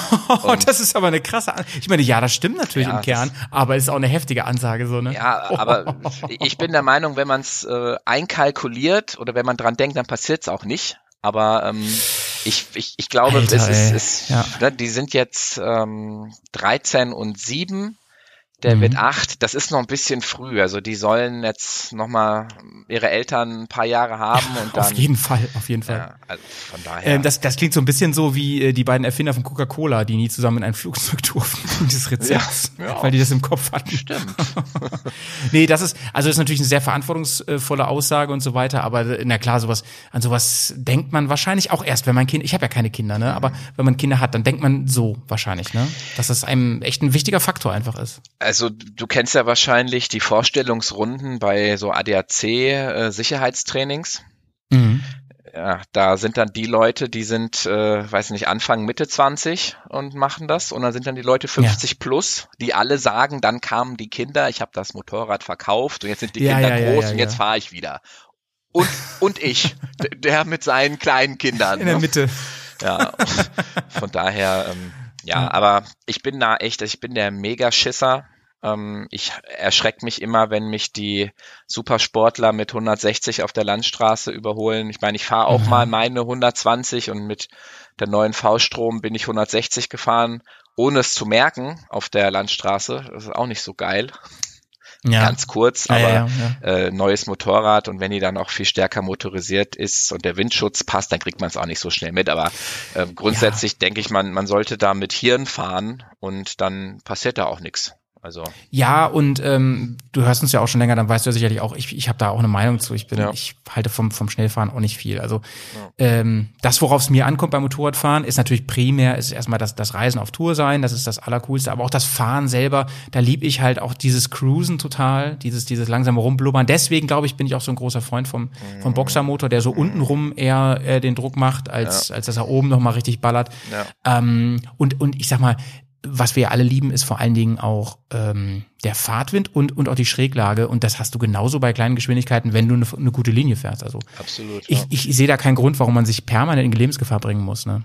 Speaker 1: Und das ist aber eine krasse Ansage. Ich meine, ja, das stimmt natürlich ja, im Kern, aber ist auch eine heftige Ansage so, ne?
Speaker 2: Ja, aber ich bin der Meinung, wenn man es äh, einkalkuliert oder wenn man dran denkt, dann passiert es auch nicht. Aber ähm, ich, ich, ich glaube, Alter, es ist, ist ja. ne, die sind jetzt ähm, dreizehn und sieben. Der mhm. wird acht, das ist noch ein bisschen früh, also die sollen jetzt nochmal ihre Eltern ein paar Jahre haben und dann...
Speaker 1: Auf jeden Fall, auf jeden Fall.
Speaker 2: Ja, also von daher...
Speaker 1: Ähm, das, das klingt so ein bisschen so wie äh, die beiden Erfinder von Coca-Cola, die nie zusammen in ein Flugzeug durften, dieses Rezept, ja, ja. weil die das im Kopf hatten.
Speaker 2: Stimmt.
Speaker 1: Nee, das ist, also das ist natürlich eine sehr verantwortungsvolle Aussage und so weiter, aber na klar, sowas, an sowas denkt man wahrscheinlich auch erst, wenn man Kinder, ich habe ja keine Kinder, ne, aber wenn man Kinder hat, dann denkt man so wahrscheinlich, ne, dass das einem echt ein wichtiger Faktor einfach ist.
Speaker 2: Also du kennst ja wahrscheinlich die Vorstellungsrunden bei so A D A C-Sicherheitstrainings. Äh, mhm. Ja, da sind dann die Leute, die sind, äh, weiß nicht, Anfang, Mitte zwanzig und machen das. Und dann sind dann die Leute fünfzig ja. plus, die alle sagen, dann kamen die Kinder, ich habe das Motorrad verkauft und jetzt sind die ja, Kinder ja, groß ja, ja, und jetzt ja. fahre ich wieder. Und, und ich, der mit seinen kleinen Kindern.
Speaker 1: In der
Speaker 2: ne?
Speaker 1: Mitte.
Speaker 2: Ja, von daher, ähm, ja, ja, aber ich bin da echt, ich bin der Mega-Schisser. Ähm, ich erschrecke mich immer, wenn mich die Supersportler mit hundertsechzig auf der Landstraße überholen. Ich meine, ich fahre auch mhm. mal meine hundertzwanzig und mit der neuen V-Strom bin ich hundertsechzig gefahren, ohne es zu merken auf der Landstraße. Das ist auch nicht so geil. Ja. Ganz kurz, aber ja, ja, ja. Äh, neues Motorrad und wenn die dann auch viel stärker motorisiert ist und der Windschutz passt, dann kriegt man es auch nicht so schnell mit. Aber äh, grundsätzlich ja. denke ich, man, man sollte da mit Hirn fahren und dann passiert da auch nichts. Also
Speaker 1: ja, und ähm, du hörst uns ja auch schon länger, dann weißt du ja sicherlich auch, ich, ich habe da auch eine Meinung zu. Ich bin, ja. ich halte vom vom Schnellfahren auch nicht viel. Also ja. ähm, das, worauf es mir ankommt beim Motorradfahren, ist natürlich primär, ist erstmal das, das Reisen auf Tour sein, das ist das Allercoolste, aber auch das Fahren selber, da lieb ich halt auch dieses Cruisen total, dieses dieses langsame Rumblubbern. Deswegen, glaube ich, bin ich auch so ein großer Freund vom mhm. vom Boxermotor, der so mhm. untenrum eher äh, den Druck macht, als ja. als dass er oben nochmal richtig ballert. Ja. Ähm, und und ich sag mal, was wir alle lieben, ist vor allen Dingen auch ähm, der Fahrtwind und und auch die Schräglage. Und das hast du genauso bei kleinen Geschwindigkeiten, wenn du eine, eine gute Linie fährst. Also
Speaker 2: absolut.
Speaker 1: Ich,
Speaker 2: ja.
Speaker 1: ich, ich sehe da keinen Grund, warum man sich permanent in Lebensgefahr bringen muss. Ne?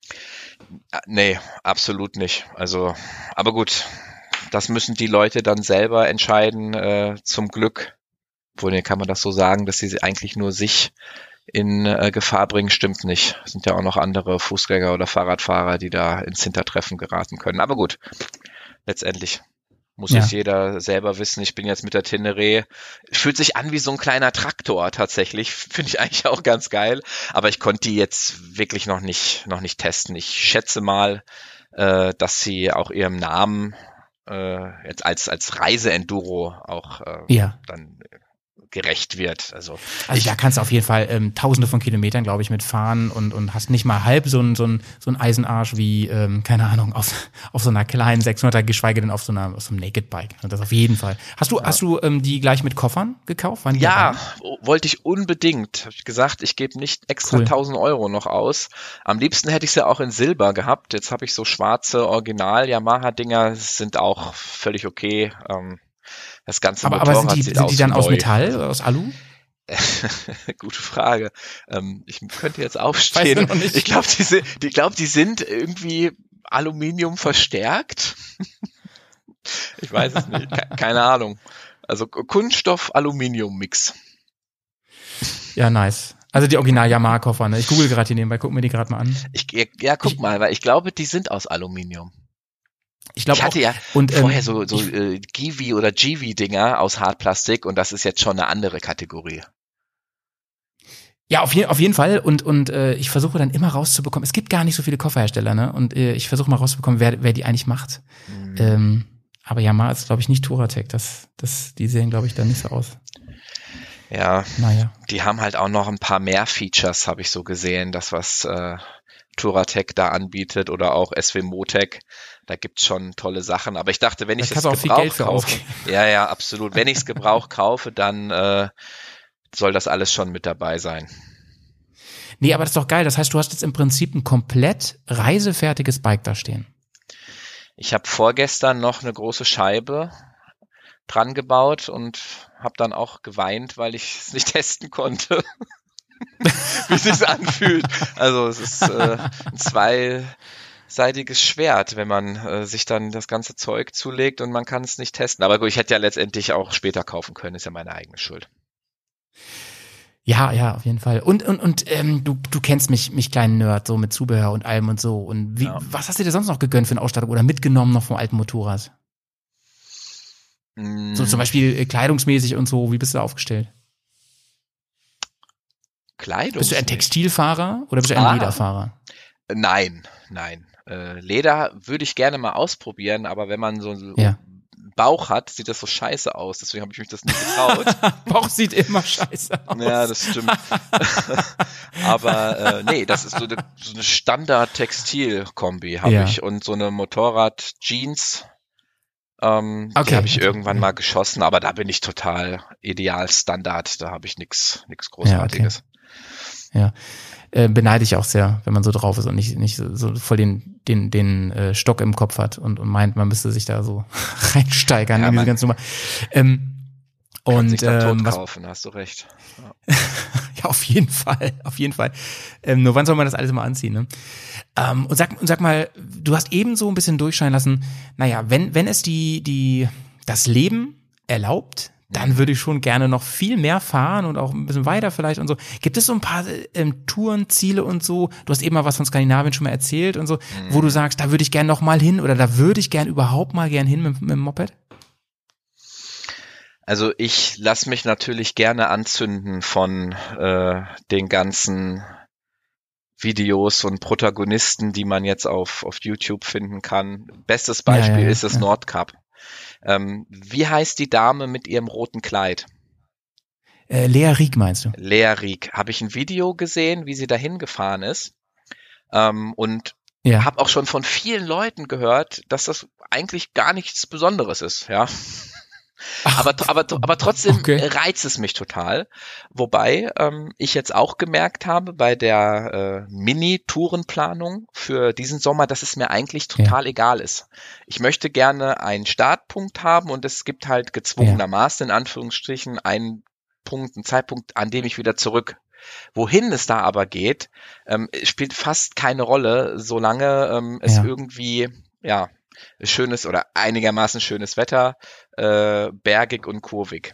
Speaker 2: Nee, absolut nicht. Also, aber gut, das müssen die Leute dann selber entscheiden. Äh, zum Glück, wohl kann man das so sagen, dass sie eigentlich nur sich in äh, Gefahr bringen, stimmt nicht. Es sind ja auch noch andere Fußgänger oder Fahrradfahrer, die da ins Hintertreffen geraten können. Aber gut, letztendlich muss ja. es jeder selber wissen. Ich bin jetzt mit der Teneré, fühlt sich an wie so ein kleiner Traktor tatsächlich. Finde ich eigentlich auch ganz geil. Aber ich konnte die jetzt wirklich noch nicht, noch nicht testen. Ich schätze mal, äh, dass sie auch ihrem Namen äh, jetzt als, als Reise-Enduro auch äh,
Speaker 1: ja.
Speaker 2: dann gerecht wird. Also,
Speaker 1: also ich, da kannst du auf jeden Fall ähm, tausende von Kilometern, glaube ich, mitfahren und und hast nicht mal halb so ein so ein so ein Eisenarsch wie ähm, keine Ahnung auf auf so einer kleinen sechshunderter, geschweige denn auf so einer auf so einem Naked Bike. Das auf jeden Fall. Hast du ja. hast du ähm, die gleich mit Koffern gekauft? Waren die
Speaker 2: ja, dabei? Wollte ich unbedingt. Habe ich gesagt, ich gebe nicht extra cool. tausend Euro noch aus. Am liebsten hätte ich sie ja auch in Silber gehabt. Jetzt habe ich so schwarze Original Yamaha Dinger, sind auch völlig okay. Ähm, Das ganze
Speaker 1: aber,
Speaker 2: Motorrad
Speaker 1: aber sind die,
Speaker 2: sieht
Speaker 1: sind
Speaker 2: aus
Speaker 1: die dann
Speaker 2: wie
Speaker 1: aus
Speaker 2: neu.
Speaker 1: Metall oder aus Alu?
Speaker 2: Gute Frage. Ähm, ich könnte jetzt aufstehen. Weißt du ich glaube, die, sind, die, glaub, die sind irgendwie Aluminium verstärkt. Ich weiß es nicht. Keine Ahnung. Also Kunststoff-Aluminium-Mix.
Speaker 1: Ja, nice. Also die Original-Yamaha-Koffer, ne? Ich google gerade hier nebenbei, guck mir die gerade mal an.
Speaker 2: Ich, ja, guck ich, mal, weil ich glaube, die sind aus Aluminium.
Speaker 1: Ich glaube
Speaker 2: Ich hatte
Speaker 1: auch.
Speaker 2: ja
Speaker 1: Und, ähm,
Speaker 2: vorher so, so äh, Givi oder Givi-Dinger aus Hartplastik und das ist jetzt schon eine andere Kategorie.
Speaker 1: Ja, auf, je, auf jeden Fall. Und, und äh, ich versuche dann immer rauszubekommen, es gibt gar nicht so viele Kofferhersteller, ne? Und äh, ich versuche mal rauszubekommen, wer, wer die eigentlich macht. Mhm. Ähm, aber Yamaha ist, glaube ich, nicht Touratech. Das, das, die sehen, glaube ich, da nicht so aus.
Speaker 2: Ja,
Speaker 1: naja.
Speaker 2: Die haben halt auch noch ein paar mehr Features, habe ich so gesehen, das was äh, Touratech da anbietet oder auch S W Motec. Da gibt's schon tolle Sachen. Aber ich dachte, wenn ich
Speaker 1: da
Speaker 2: das Gebrauch kaufe, ja, ja, absolut. Wenn ich es Gebrauch kaufe, dann äh, soll das alles schon mit dabei sein.
Speaker 1: Nee, aber das ist doch geil. Das heißt, du hast jetzt im Prinzip ein komplett reisefertiges Bike da stehen.
Speaker 2: Ich habe vorgestern noch eine große Scheibe dran gebaut und habe dann auch geweint, weil ich es nicht testen konnte, wie es sich anfühlt. Also es ist äh, ein zweiseitiges Schwert, wenn man äh, sich dann das ganze Zeug zulegt und man kann es nicht testen. Aber gut, ich hätte ja letztendlich auch später kaufen können, ist ja meine eigene Schuld.
Speaker 1: Ja, ja, auf jeden Fall. Und und und ähm, du du kennst mich, mich kleinen Nerd, so mit Zubehör und allem und so. Und wie, ja. Was hast du dir sonst noch gegönnt für eine Ausstattung oder mitgenommen noch vom alten Motorrad? Mm. So zum Beispiel äh, kleidungsmäßig und so. Wie bist du da aufgestellt?
Speaker 2: Kleidungsmäßig?
Speaker 1: Bist du ein Textilfahrer oder bist du ein ah. Lederfahrer?
Speaker 2: Nein, nein. Äh, Leder würde ich gerne mal ausprobieren, aber wenn man so, so
Speaker 1: ja.
Speaker 2: Bauch hat, sieht das so scheiße aus. Deswegen habe ich mich das nicht getraut.
Speaker 1: Bauch sieht immer scheiße aus.
Speaker 2: Ja, das stimmt. Aber äh, nee, das ist so eine, so eine Standard-Textil-Kombi habe ja. ich und so eine Motorrad-Jeans. Ähm, okay. Die habe ich okay. irgendwann mal geschossen, aber da bin ich total ideal Standard. Da habe ich nichts nichts Großartiges.
Speaker 1: Ja, okay. ja. Äh, beneide ich auch sehr, wenn man so drauf ist und nicht nicht so, so voll den den den äh, Stock im Kopf hat und, und meint, man müsste sich da so reinsteigern
Speaker 2: ja,
Speaker 1: in diese ganze Nummer. Ähm,
Speaker 2: kann
Speaker 1: und
Speaker 2: sich dann
Speaker 1: ähm,
Speaker 2: tot
Speaker 1: was,
Speaker 2: kaufen, hast du recht.
Speaker 1: Ja. ja, auf jeden Fall, auf jeden Fall. Ähm, nur wann soll man das alles mal anziehen, ne? Ähm, und sag und sag mal, du hast eben so ein bisschen durchscheinen lassen. Naja, wenn wenn es die die das Leben erlaubt, dann würde ich schon gerne noch viel mehr fahren und auch ein bisschen weiter vielleicht und so. Gibt es so ein paar ähm, Touren, Ziele und so? Du hast eben mal was von Skandinavien schon mal erzählt und so, mhm. wo du sagst, da würde ich gerne noch mal hin oder da würde ich gern überhaupt mal gern hin mit, mit dem Moped?
Speaker 2: Also ich lasse mich natürlich gerne anzünden von äh, den ganzen Videos und Protagonisten, die man jetzt auf auf YouTube finden kann. Bestes Beispiel ja, ja, ja, ist das ja. Nordkap. Ähm, wie heißt die Dame mit ihrem roten Kleid?
Speaker 1: Äh, Lea Rieck meinst du?
Speaker 2: Lea Rieck. Habe ich ein Video gesehen, wie sie dahin gefahren ist. Ähm, und ja. habe auch schon von vielen Leuten gehört, dass das eigentlich gar nichts Besonderes ist, ja. Ach, aber, aber, aber trotzdem okay. reizt es mich total. Wobei ähm, ich jetzt auch gemerkt habe bei der äh, Mini-Tourenplanung für diesen Sommer, dass es mir eigentlich total ja. egal ist. Ich möchte gerne einen Startpunkt haben und es gibt halt gezwungenermaßen in Anführungsstrichen einen Punkt, einen Zeitpunkt, an dem ich wieder zurück. Wohin es da aber geht, ähm, spielt fast keine Rolle, solange ähm, es ja. irgendwie, ja, schönes oder einigermaßen schönes Wetter, äh, bergig und kurvig.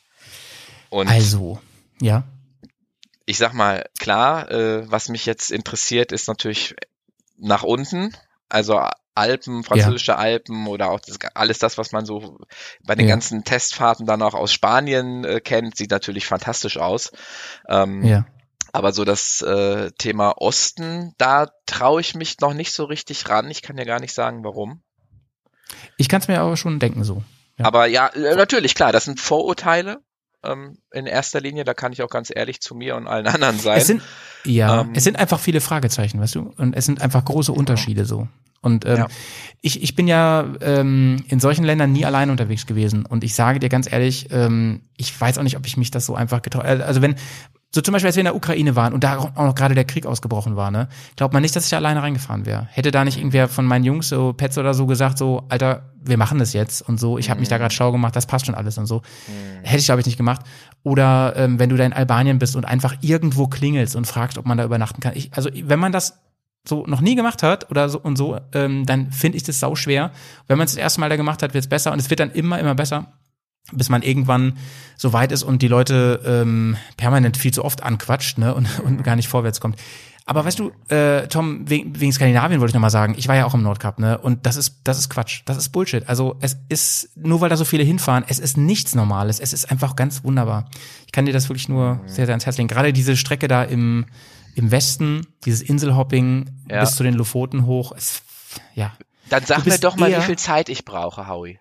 Speaker 2: Und
Speaker 1: also, ja.
Speaker 2: Ich sag mal, klar, äh, was mich jetzt interessiert, ist natürlich nach unten, also Alpen, französische ja. Alpen oder auch das, alles das, was man so bei den ja. ganzen Testfahrten dann auch aus Spanien äh, kennt, sieht natürlich fantastisch aus. Ähm, ja. Aber so das äh, Thema Osten, da traue ich mich noch nicht so richtig ran. Ich kann ja gar nicht sagen, warum.
Speaker 1: Ich kann es mir aber schon denken so.
Speaker 2: Ja. Aber ja, natürlich, klar, das sind Vorurteile ähm, in erster Linie. Da kann ich auch ganz ehrlich zu mir und allen anderen sein.
Speaker 1: Es sind, ja, ähm, es sind einfach viele Fragezeichen, weißt du? Und es sind einfach große Unterschiede so. Und ähm, ja. ich, ich bin ja ähm, in solchen Ländern nie allein unterwegs gewesen. Und ich sage dir ganz ehrlich, ähm, ich weiß auch nicht, ob ich mich das so einfach getraut. Also wenn So zum Beispiel, als wir in der Ukraine waren und da auch noch gerade der Krieg ausgebrochen war, ne, glaubt man nicht, dass ich da alleine reingefahren wäre. Hätte da nicht irgendwer von meinen Jungs, so Pets oder so, gesagt, so, Alter, wir machen das jetzt und so, ich habe mich da gerade schlau gemacht, das passt schon alles und so. Mhm. Hätte ich, glaube ich, nicht gemacht. Oder ähm, wenn du da in Albanien bist und einfach irgendwo klingelst und fragst, ob man da übernachten kann. Ich, also wenn man das so noch nie gemacht hat oder so und so, ähm, dann finde ich das sau schwer. Wenn man es das erste Mal da gemacht hat, wird es besser und es wird dann immer, immer besser, bis man irgendwann so weit ist und die Leute ähm, permanent viel zu oft anquatscht, ne, und, und gar nicht vorwärts kommt. Aber weißt du, äh, Tom, wegen, wegen Skandinavien wollte ich nochmal sagen, ich war ja auch im Nordkap, ne? Und das ist, das ist Quatsch. Das ist Bullshit. Also es ist, nur weil da so viele hinfahren, es ist nichts Normales. Es ist einfach ganz wunderbar. Ich kann dir das wirklich nur mhm. sehr, sehr ans Herz legen. Gerade diese Strecke da im, im Westen, dieses Inselhopping ja. bis zu den Lofoten hoch, es, ja.
Speaker 2: Dann sag mir doch mal, wie viel Zeit ich brauche, Howie.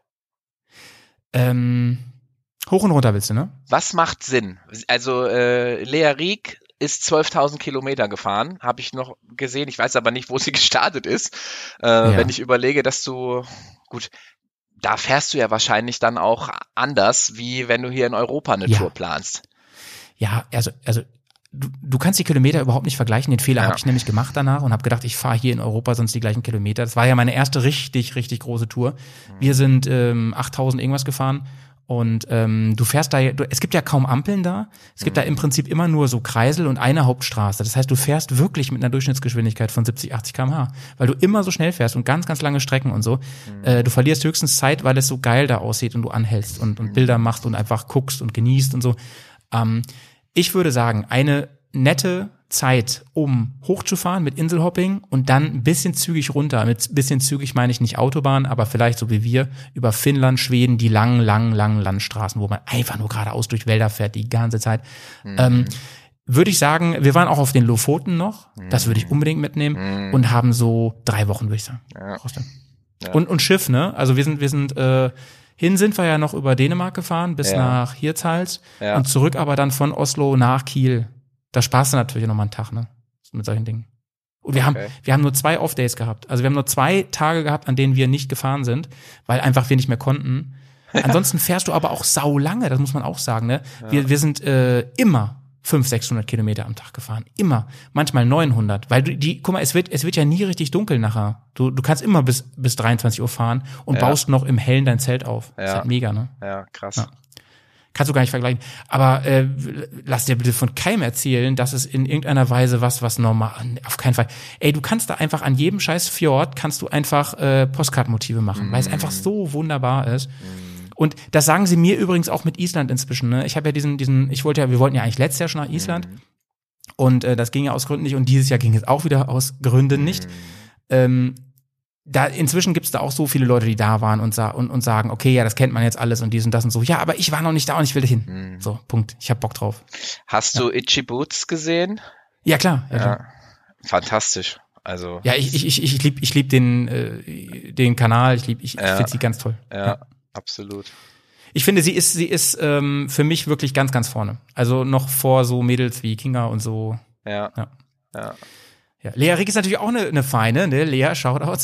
Speaker 1: Ähm, hoch und runter willst du, ne?
Speaker 2: Was macht Sinn? Also äh, Lea Rieck ist zwölftausend Kilometer gefahren, habe ich noch gesehen. Ich weiß aber nicht, wo sie gestartet ist. Äh, ja. Wenn ich überlege, dass du, gut, da fährst du ja wahrscheinlich dann auch anders, wie wenn du hier in Europa eine
Speaker 1: ja.
Speaker 2: Tour planst.
Speaker 1: Ja, also, also du, du kannst die Kilometer überhaupt nicht vergleichen. Den Fehler ja. habe ich nämlich gemacht danach und habe gedacht, ich fahre hier in Europa sonst die gleichen Kilometer. Das war ja meine erste richtig, richtig große Tour. Mhm. Wir sind ähm, achttausend irgendwas gefahren. Und ähm, du fährst da, du, es gibt ja kaum Ampeln da. Es gibt mhm. da im Prinzip immer nur so Kreisel und eine Hauptstraße. Das heißt, du fährst wirklich mit einer Durchschnittsgeschwindigkeit von siebzig, achtzig Kilometer pro Stunde, weil du immer so schnell fährst und ganz, ganz lange Strecken und so. Mhm. Äh, du verlierst höchstens Zeit, weil es so geil da aussieht und du anhältst und, und Bilder machst und einfach guckst und genießt und so. Ähm, ich würde sagen, eine nette Zeit, um hochzufahren mit Inselhopping und dann ein bisschen zügig runter. Mit bisschen zügig meine ich nicht Autobahn, aber vielleicht so wie wir über Finnland, Schweden, die langen, langen, langen Landstraßen, wo man einfach nur geradeaus durch Wälder fährt die ganze Zeit. Mhm. Ähm, würde ich sagen, wir waren auch auf den Lofoten noch, mhm. das würde ich unbedingt mitnehmen mhm. und haben so drei Wochen, würde ich sagen.
Speaker 2: Ja.
Speaker 1: Ja. Und, und Schiff, ne? Also wir sind, wir sind, äh, hin sind wir ja noch über Dänemark gefahren bis ja. nach Hirtshals ja. und zurück aber dann von Oslo nach Kiel. Da sparst du natürlich noch mal einen Tag, ne? Mit solchen Dingen. Und wir okay. haben, wir haben nur zwei Off-Days gehabt. Also wir haben nur zwei Tage gehabt, an denen wir nicht gefahren sind, weil einfach wir nicht mehr konnten. Ansonsten fährst du aber auch sau lange, das muss man auch sagen, ne? Ja. Wir, wir sind äh, immer fünfhundert, sechshundert Kilometer am Tag gefahren. Immer. Manchmal neunhundert. Weil du, die, guck mal, es wird, es wird ja nie richtig dunkel nachher. Du, du kannst immer bis, bis dreiundzwanzig Uhr fahren und ja. baust noch im Hellen dein Zelt auf. Ja. Das ist halt mega, ne?
Speaker 2: Ja, krass.
Speaker 1: Ja. Kannst du gar nicht vergleichen. Aber äh, lass dir bitte von keinem erzählen, dass es in irgendeiner Weise was, was normal, auf keinen Fall. Ey, du kannst da einfach an jedem scheiß Fjord, kannst du einfach äh, Postkartenmotive machen, mm. weil es einfach so wunderbar ist. Mm. Und das sagen sie mir übrigens auch mit Island inzwischen. Ne? Ich habe ja diesen, diesen, ich wollte ja, wir wollten ja eigentlich letztes Jahr schon nach Island. Mm. Und äh, das ging ja aus Gründen nicht. Und dieses Jahr ging es auch wieder aus Gründen nicht. Mm. Ähm, Da, inzwischen gibt's da auch so viele Leute, die da waren und, sa- und, und sagen, okay, ja, das kennt man jetzt alles und dies und das und so. Ja, aber ich war noch nicht da und ich will hin. Mhm. So, Punkt. Ich hab Bock drauf.
Speaker 2: Hast
Speaker 1: ja.
Speaker 2: du Itchy Boots gesehen?
Speaker 1: Ja, klar. Ja,
Speaker 2: ja.
Speaker 1: klar.
Speaker 2: Fantastisch. Also.
Speaker 1: Ja, ich, ich, ich, ich lieb, ich lieb den, äh, den Kanal. Ich lieb, ich,
Speaker 2: ja.
Speaker 1: ich finde sie ganz toll.
Speaker 2: Ja, ja, absolut.
Speaker 1: Ich finde, sie ist, sie ist ähm, für mich wirklich ganz, ganz vorne. Also noch vor so Mädels wie Kinga und so.
Speaker 2: Ja.
Speaker 1: Ja.
Speaker 2: ja.
Speaker 1: Ja, Lea Rieck ist natürlich auch eine, eine Feine, ne? Lea, Shoutouts.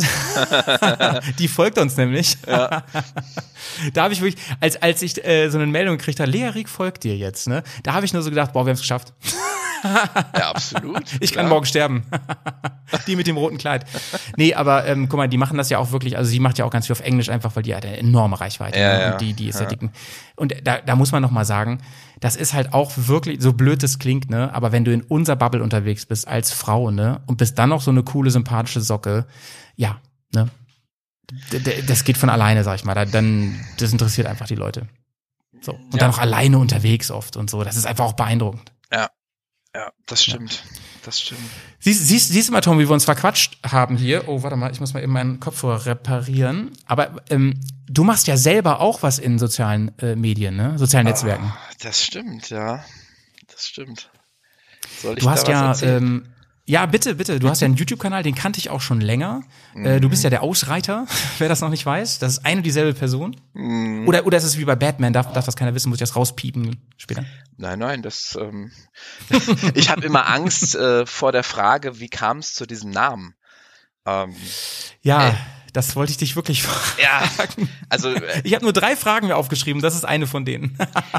Speaker 1: Die folgt uns nämlich.
Speaker 2: Ja.
Speaker 1: Da habe ich wirklich, als als ich äh, so eine Meldung gekriegt habe, Lea Rieck folgt dir jetzt, ne? Da habe ich nur so gedacht, boah, wir haben es geschafft.
Speaker 2: Ja, absolut.
Speaker 1: Ich kann klar. morgen sterben. Die mit dem roten Kleid. Nee, aber ähm, guck mal, die machen das ja auch wirklich, also sie macht ja auch ganz viel auf Englisch einfach, weil die hat eine enorme Reichweite.
Speaker 2: Ja,
Speaker 1: ne?
Speaker 2: ja.
Speaker 1: Und die, die ist ja,
Speaker 2: ja
Speaker 1: dicken. Und da, da muss man noch mal sagen, das ist halt auch wirklich, so blöd das klingt, ne, aber wenn du in unserer Bubble unterwegs bist als Frau, ne, und bist dann noch so eine coole, sympathische Socke, ja, ne, d- d- das geht von alleine, sag ich mal, da, dann, das interessiert einfach die Leute. So. Und ja. dann auch alleine unterwegs oft und so, das ist einfach auch beeindruckend.
Speaker 2: Ja. Ja, das stimmt. Ja. Das stimmt.
Speaker 1: Siehst, siehst, siehst du mal, Tom, wie wir uns verquatscht haben hier? Oh, warte mal, ich muss mal eben meinen Kopfhörer reparieren. Aber ähm, du machst ja selber auch was in sozialen äh, Medien, ne? Sozialen Netzwerken.
Speaker 2: Ah, das stimmt, ja. Das stimmt. Soll ich
Speaker 1: du hast
Speaker 2: da was
Speaker 1: ja,
Speaker 2: erzählen?
Speaker 1: ähm, ja, bitte, bitte. Du hast ja einen YouTube-Kanal, den kannte ich auch schon länger. Mhm. Äh, du bist ja der Ausreiter, wer das noch nicht weiß. Das ist eine und dieselbe Person. Mhm. Oder, oder ist es wie bei Batman, darf, darf das keiner wissen, muss ich das rauspiepen später?
Speaker 2: Nein, nein, das. Ähm, ich habe immer Angst äh, vor der Frage, wie kam es zu diesem Namen? Ähm,
Speaker 1: ja,
Speaker 2: äh,
Speaker 1: das wollte ich dich wirklich fragen.
Speaker 2: Ja, also äh,
Speaker 1: ich habe nur drei Fragen mir aufgeschrieben. Das ist eine von denen.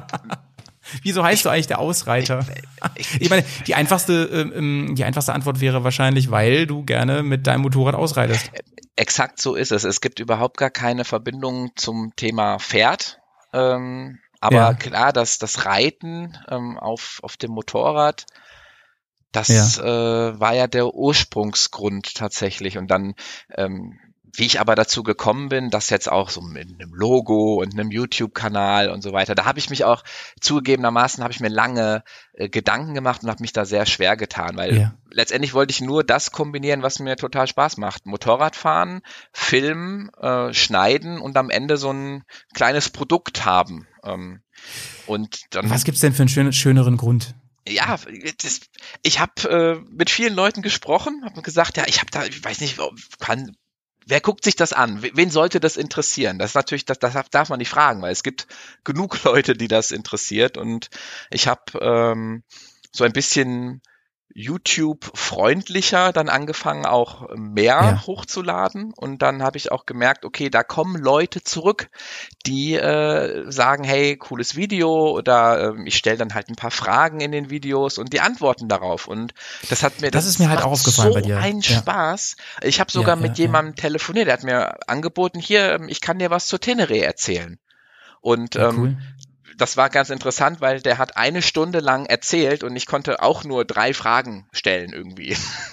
Speaker 1: Wieso heißt du eigentlich der Ausreiter? Ich, ich, ich meine, die einfachste, ähm, die einfachste Antwort wäre wahrscheinlich, weil du gerne mit deinem Motorrad ausreitest.
Speaker 2: Exakt so ist es. Es gibt überhaupt gar keine Verbindung zum Thema Pferd. Ähm, aber ja. klar, dass das Reiten ähm, auf, auf dem Motorrad, das ja. Äh, war ja der Ursprungsgrund tatsächlich. Und dann ähm, wie ich aber dazu gekommen bin, das jetzt auch so mit einem Logo und einem YouTube-Kanal und so weiter, da habe ich mich auch zugegebenermaßen, habe ich mir lange äh, Gedanken gemacht und habe mich da sehr schwer getan, weil
Speaker 1: Ja.
Speaker 2: letztendlich wollte ich nur das kombinieren, was mir total Spaß macht. Motorradfahren, Filmen, äh, schneiden und am Ende so ein kleines Produkt haben. Ähm, und dann,
Speaker 1: Was gibt's denn für einen schön, schöneren Grund?
Speaker 2: ja, das, ich habe äh, mit vielen Leuten gesprochen, habe gesagt, ja, ich habe da, ich weiß nicht, kann, wer guckt sich das an? Wen sollte das interessieren? Das ist natürlich, das, das darf man nicht fragen, weil es gibt genug Leute, die das interessiert. Und ich habe ähm, so ein bisschen YouTube-freundlicher dann angefangen, auch mehr
Speaker 1: Ja.
Speaker 2: hochzuladen. Und dann habe ich auch gemerkt, okay, da kommen Leute zurück, die äh, sagen, hey, cooles Video, oder äh, ich stelle dann halt ein paar Fragen in den Videos und die antworten darauf. Und das hat mir
Speaker 1: Das
Speaker 2: das
Speaker 1: ist mir halt
Speaker 2: macht
Speaker 1: auch aufgefallen
Speaker 2: so
Speaker 1: bei dir.
Speaker 2: einen
Speaker 1: Ja.
Speaker 2: Spaß. Ich habe sogar
Speaker 1: Ja,
Speaker 2: mit
Speaker 1: ja,
Speaker 2: jemandem telefoniert, der hat mir angeboten, hier, ich kann dir was zur Teneré erzählen. Und
Speaker 1: Ja,
Speaker 2: ähm,
Speaker 1: cool.
Speaker 2: das war ganz interessant, weil der hat eine Stunde lang erzählt und ich konnte auch nur drei Fragen stellen irgendwie.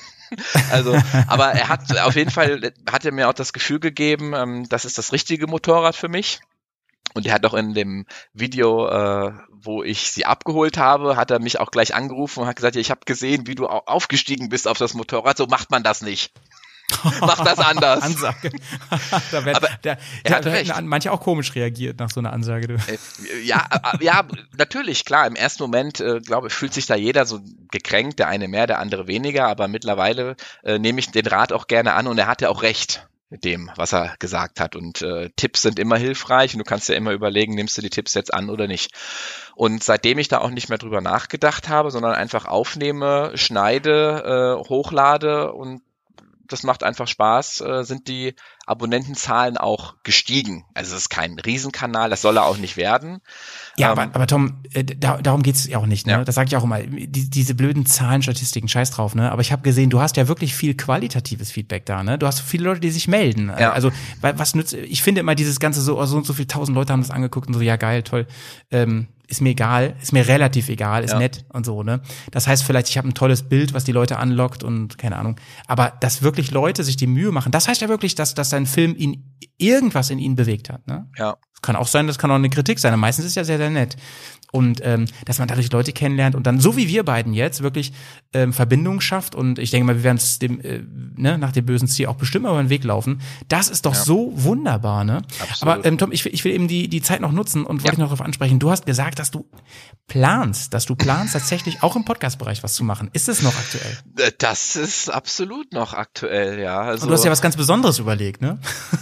Speaker 2: Also, aber er hat auf jeden Fall, hat er mir auch das Gefühl gegeben, ähm, das ist das richtige Motorrad für mich. Und er hat auch in dem Video, äh, wo ich sie abgeholt habe, hat er mich auch gleich angerufen und hat gesagt, ja, ich habe gesehen, wie du au- aufgestiegen bist auf das Motorrad, so macht man das nicht. Mach das anders.
Speaker 1: Ansage. da werden,
Speaker 2: Aber
Speaker 1: da,
Speaker 2: er
Speaker 1: da,
Speaker 2: hatte
Speaker 1: da hätten
Speaker 2: recht.
Speaker 1: manche auch komisch reagiert nach so einer Ansage. Du.
Speaker 2: Äh, Ja, äh, ja, natürlich, klar. Im ersten Moment, äh, glaube ich, fühlt sich da jeder so gekränkt, der eine mehr, der andere weniger, aber mittlerweile äh, nehme ich den Rat auch gerne an und er hatte auch recht mit dem, was er gesagt hat. Und äh, Tipps sind immer hilfreich und du kannst ja immer überlegen, nimmst du die Tipps jetzt an oder nicht. Und seitdem ich da auch nicht mehr drüber nachgedacht habe, sondern einfach aufnehme, schneide, äh, hochlade und das macht einfach Spaß, äh, sind die Abonnentenzahlen auch gestiegen. Also es ist kein Riesenkanal, das soll er auch nicht werden.
Speaker 1: Ja,
Speaker 2: Ähm,
Speaker 1: aber, aber Tom, äh, da, darum geht's ja auch nicht, ne?
Speaker 2: Ja.
Speaker 1: Das sage ich auch immer. Die, diese blöden Zahlen, Statistiken, scheiß drauf, ne? Aber ich habe gesehen, du hast ja wirklich viel qualitatives Feedback da, ne? Du hast viele Leute, die sich melden.
Speaker 2: Ja.
Speaker 1: Also, weil, was nützt, ich finde immer dieses ganze so, so und so viele tausend Leute haben das angeguckt und so, ja geil, toll. Ähm, ist mir egal, ist mir relativ egal, ist
Speaker 2: Ja.
Speaker 1: nett und so, ne? Das heißt vielleicht, ich habe ein tolles Bild, was die Leute anlockt und keine Ahnung. Aber dass wirklich Leute sich die Mühe machen, das heißt ja wirklich, dass, dass dein Film ihn, irgendwas in ihnen bewegt hat, ne?
Speaker 2: ja.
Speaker 1: Kann auch sein, das kann auch eine Kritik sein. Meistens ist es ja sehr, sehr nett. Und ähm, dass man dadurch Leute kennenlernt und dann, so wie wir beiden jetzt, wirklich ähm, Verbindung schafft. Und ich denke mal, wir werden es dem, äh, ne, nach dem bösen Ziel auch bestimmt über den Weg laufen. Das ist doch
Speaker 2: Ja.
Speaker 1: so wunderbar, ne?
Speaker 2: Absolut.
Speaker 1: Aber ähm, Tom, ich will, ich will eben die, die Zeit noch nutzen und wollte
Speaker 2: Ja.
Speaker 1: dich noch darauf ansprechen. Du hast gesagt, dass du planst, dass du planst, tatsächlich auch im Podcast-Bereich was zu machen. Ist es noch aktuell?
Speaker 2: Äh, Das ist absolut noch aktuell, ja. Also,
Speaker 1: Und du hast ja was ganz Besonderes überlegt, ne?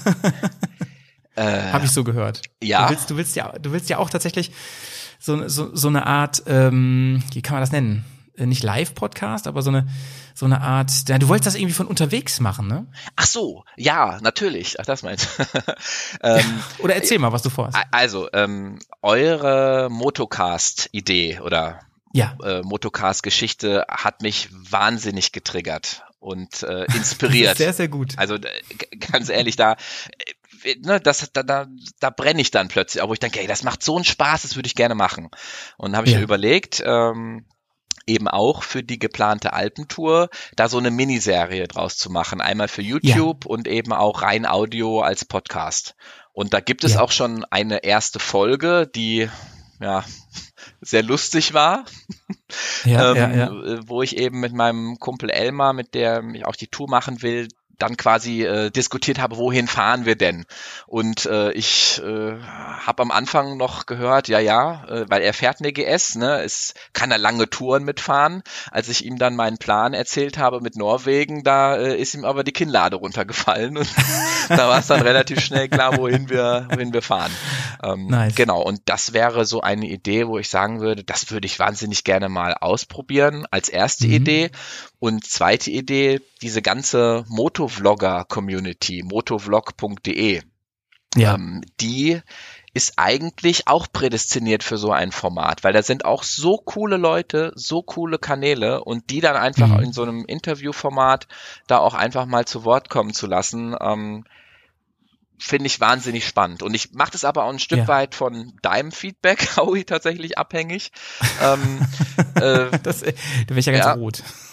Speaker 2: äh,
Speaker 1: Habe ich so gehört.
Speaker 2: Ja.
Speaker 1: Du willst, du willst ja, du willst ja auch tatsächlich so, so, so eine Art, ähm, wie kann man das nennen? Äh, Nicht Live-Podcast, aber so eine, so eine Art, ja, du wolltest das irgendwie von unterwegs machen, ne?
Speaker 2: ach so, ja, natürlich. Ach, das meinst du. ähm,
Speaker 1: Oder erzähl mal, was du vorhast.
Speaker 2: also, ähm, eure Motocast-Idee oder
Speaker 1: Ja.
Speaker 2: äh, Motocast-Geschichte hat mich wahnsinnig getriggert und äh,
Speaker 1: Das
Speaker 2: inspiriert.
Speaker 1: ist sehr, sehr gut.
Speaker 2: Also äh, g- ganz ehrlich, da, äh, ne, das, da, da, da brenne ich dann plötzlich, auch wo ich denke, ey, das macht so einen Spaß, das würde ich gerne machen. Und dann habe ich
Speaker 1: Ja.
Speaker 2: mir überlegt, ähm, eben auch für die geplante Alpentour, da so eine Miniserie draus zu machen. Einmal für YouTube und eben auch rein Audio als Podcast. Und da gibt es
Speaker 1: Ja.
Speaker 2: auch schon eine erste Folge, die ja sehr lustig war.
Speaker 1: Ja,
Speaker 2: ähm,
Speaker 1: ja, ja.
Speaker 2: äh, wo ich eben mit meinem Kumpel Elmar, mit der ich auch die Tour machen will, dann quasi äh, diskutiert habe, wohin fahren wir denn? Und äh, ich äh, habe am Anfang noch gehört, ja, ja, äh, weil er fährt eine G S, ne, es kann er lange Touren mitfahren. Als ich ihm dann meinen Plan erzählt habe mit Norwegen, da äh, ist ihm aber die Kinnlade runtergefallen und da war es dann relativ schnell klar, wohin wir, wohin wir fahren. Ähm,
Speaker 1: Nice.
Speaker 2: Genau, und das wäre so eine Idee, wo ich sagen würde, das würde ich wahnsinnig gerne mal ausprobieren als erste
Speaker 1: Mhm.
Speaker 2: Idee. Und zweite Idee, diese ganze Motovlogger-Community, motovlog punkt de,
Speaker 1: Ja.
Speaker 2: ähm, die ist eigentlich auch prädestiniert für so ein Format, weil da sind auch so coole Leute, so coole Kanäle und die dann einfach
Speaker 1: Mhm.
Speaker 2: in so einem Interviewformat da auch einfach mal zu Wort kommen zu lassen, ähm, finde ich wahnsinnig spannend. Und ich mache das aber auch ein Stück
Speaker 1: Ja.
Speaker 2: weit von deinem Feedback, Howie, tatsächlich abhängig. ähm, äh,
Speaker 1: Das, äh, da wäre ich ja ganz
Speaker 2: Ja.
Speaker 1: rot.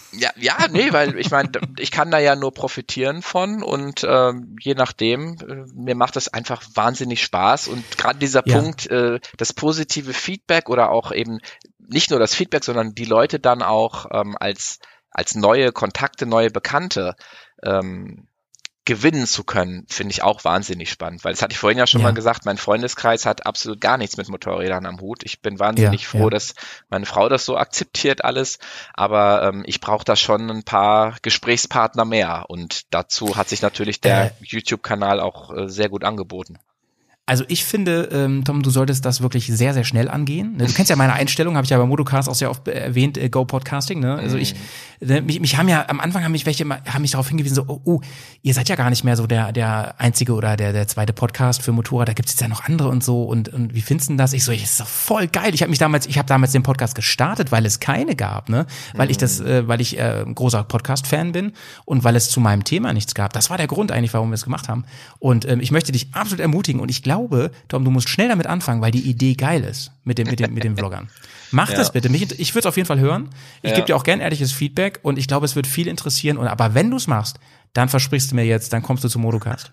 Speaker 2: Ja, ja, nee, weil ich meine, ich kann da ja nur profitieren von und ähm, je nachdem, äh, mir macht das einfach wahnsinnig Spaß und gerade dieser
Speaker 1: Ja.
Speaker 2: Punkt, äh, das positive Feedback oder auch eben nicht nur das Feedback, sondern die Leute dann auch ähm, als als neue Kontakte, neue Bekannte ähm, gewinnen zu können, finde ich auch wahnsinnig spannend, weil das hatte ich vorhin ja schon
Speaker 1: Ja.
Speaker 2: mal gesagt, mein Freundeskreis hat absolut gar nichts mit Motorrädern am Hut. Ich bin wahnsinnig
Speaker 1: Ja,
Speaker 2: froh,
Speaker 1: ja.
Speaker 2: dass meine Frau das so akzeptiert alles, aber ähm, ich brauche da schon ein paar Gesprächspartner mehr und dazu hat sich natürlich der
Speaker 1: Äh.
Speaker 2: YouTube-Kanal auch äh, sehr gut angeboten.
Speaker 1: Also ich finde, ähm, Tom, du solltest das wirklich sehr, sehr schnell angehen. Du kennst ja meine Einstellung, habe ich ja bei Motocast auch sehr oft erwähnt, äh, Go Podcasting. Ne? Also ich, äh, mich, mich haben ja am Anfang haben mich welche immer, haben mich darauf hingewiesen, so, oh, oh, ihr seid ja gar nicht mehr so der der einzige oder der der zweite Podcast für Motorrad. Da gibt's jetzt ja noch andere und so. Und, und wie findest du das? Ich so, das ist doch voll geil. Ich habe mich damals, ich habe damals den Podcast gestartet, weil es keine gab, ne? Weil ich das, äh, weil ich äh, großer Podcast-Fan bin und weil es zu meinem Thema nichts gab. Das war der Grund eigentlich, warum wir es gemacht haben. Und ähm, ich möchte dich absolut ermutigen und ich glaube, Tom, du musst schnell damit anfangen, weil die Idee geil ist mit dem mit dem mit den Vloggern. Mach
Speaker 2: Ja.
Speaker 1: das bitte. Mich, ich würde es auf jeden Fall hören. Ich
Speaker 2: Ja.
Speaker 1: gebe dir auch gern ehrliches Feedback und ich glaube, es wird viel interessieren. Und aber wenn du es machst, dann versprichst du mir jetzt, dann kommst du zum Motocast.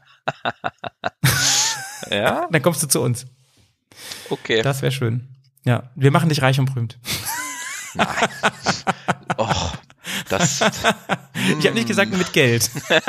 Speaker 2: Ja,
Speaker 1: Dann kommst du zu uns.
Speaker 2: okay.
Speaker 1: Das wäre schön. Ja, wir machen dich reich und berühmt.
Speaker 2: Nein. Och, das.
Speaker 1: Ich habe nicht gesagt mit Geld.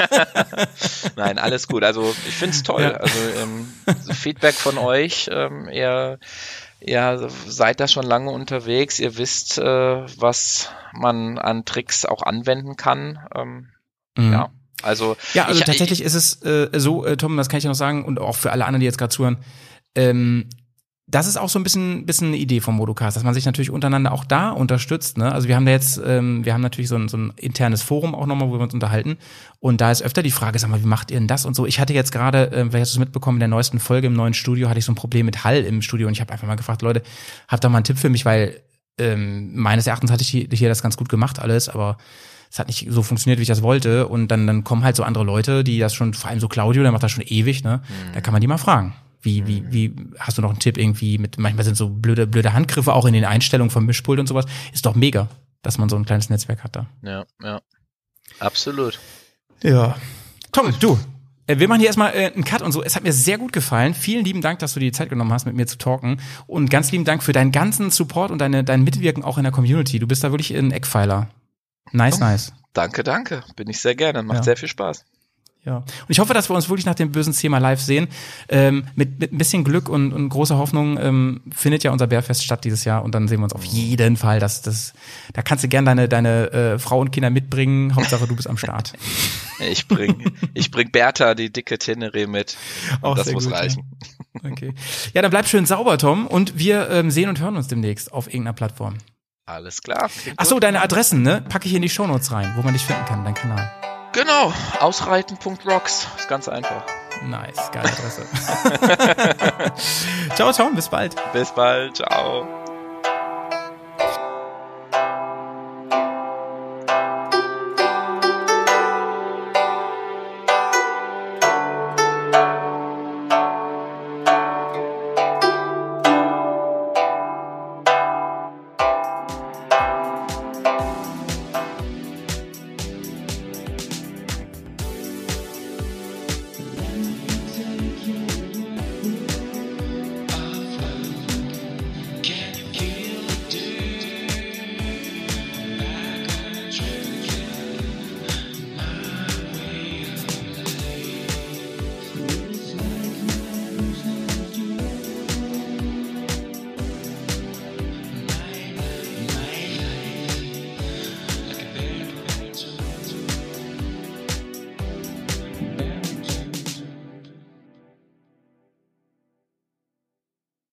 Speaker 2: Nein, alles gut. Also ich finde es toll.
Speaker 1: Ja.
Speaker 2: Also ähm, so Feedback von euch, ähm, ihr, ihr seid da schon lange unterwegs, ihr wisst, äh, was man an Tricks auch anwenden kann. Ähm,
Speaker 1: Mhm.
Speaker 2: Ja, also
Speaker 1: Ja, also
Speaker 2: ich,
Speaker 1: tatsächlich ist es äh, so, äh, Tom, das kann ich ja noch sagen und auch für alle anderen, die jetzt gerade zuhören, ähm, das ist auch so ein bisschen, bisschen eine Idee vom Motocast, dass man sich natürlich untereinander auch da unterstützt. Ne? Also wir haben da jetzt, ähm, wir haben natürlich so ein, so ein internes Forum auch nochmal, wo wir uns unterhalten. Und da ist öfter die Frage, sag mal, wie macht ihr denn das und so? Ich hatte jetzt gerade, äh, vielleicht hast du es mitbekommen, in der neuesten Folge im neuen Studio hatte ich so ein Problem mit Hall im Studio und ich habe einfach mal gefragt, Leute, habt da mal einen Tipp für mich, weil ähm, meines Erachtens hatte ich hier, hier das ganz gut gemacht alles, aber es hat nicht so funktioniert, wie ich das wollte. Und dann, dann kommen halt so andere Leute, die das schon, vor allem so Claudio, der macht das schon ewig, ne? Mhm. Da kann man die mal fragen. Wie, wie, wie, hast du noch einen Tipp irgendwie mit, manchmal sind so blöde, blöde Handgriffe auch in den Einstellungen vom Mischpult und sowas. Ist doch mega, dass man so ein kleines Netzwerk hat da.
Speaker 2: Ja, ja. Absolut.
Speaker 1: Ja. Tom, du, äh, wir machen hier erstmal äh, einen Cut und so. Es hat mir sehr gut gefallen. Vielen lieben Dank, dass du dir die Zeit genommen hast, mit mir zu talken. Und ganz lieben Dank für deinen ganzen Support und deine, dein Mitwirken auch in der Community. Du bist da wirklich ein Eckpfeiler. Nice,
Speaker 2: Oh,
Speaker 1: nice.
Speaker 2: Danke, danke. Bin ich sehr gerne. Macht
Speaker 1: Ja.
Speaker 2: sehr viel Spaß.
Speaker 1: Ja. Und ich hoffe, dass wir uns wirklich nach dem bösen Thema live sehen. Ähm, mit, mit ein bisschen Glück und, und großer Hoffnung ähm, findet ja unser Bärfest statt dieses Jahr und dann sehen wir uns auf jeden Fall. Das, das, da kannst du gern deine, deine äh, Frau und Kinder mitbringen. Hauptsache, du bist am Start.
Speaker 2: Ich bring, ich bring Bertha, die dicke Teneré mit.
Speaker 1: Auch
Speaker 2: das
Speaker 1: sehr
Speaker 2: muss
Speaker 1: gut,
Speaker 2: reichen.
Speaker 1: Ja. Okay. Ja, dann bleib schön sauber, Tom. Und wir ähm, sehen und hören uns demnächst auf irgendeiner Plattform.
Speaker 2: Alles klar.
Speaker 1: Ach so, deine Adressen, ne? Packe ich in die Shownotes rein, wo man dich finden kann, dein Kanal.
Speaker 2: Genau, ausreiten Punkt rocks. Ist ganz einfach.
Speaker 1: Nice, geile Adresse. Ciao, Tom, bis bald.
Speaker 2: Bis bald. Ciao.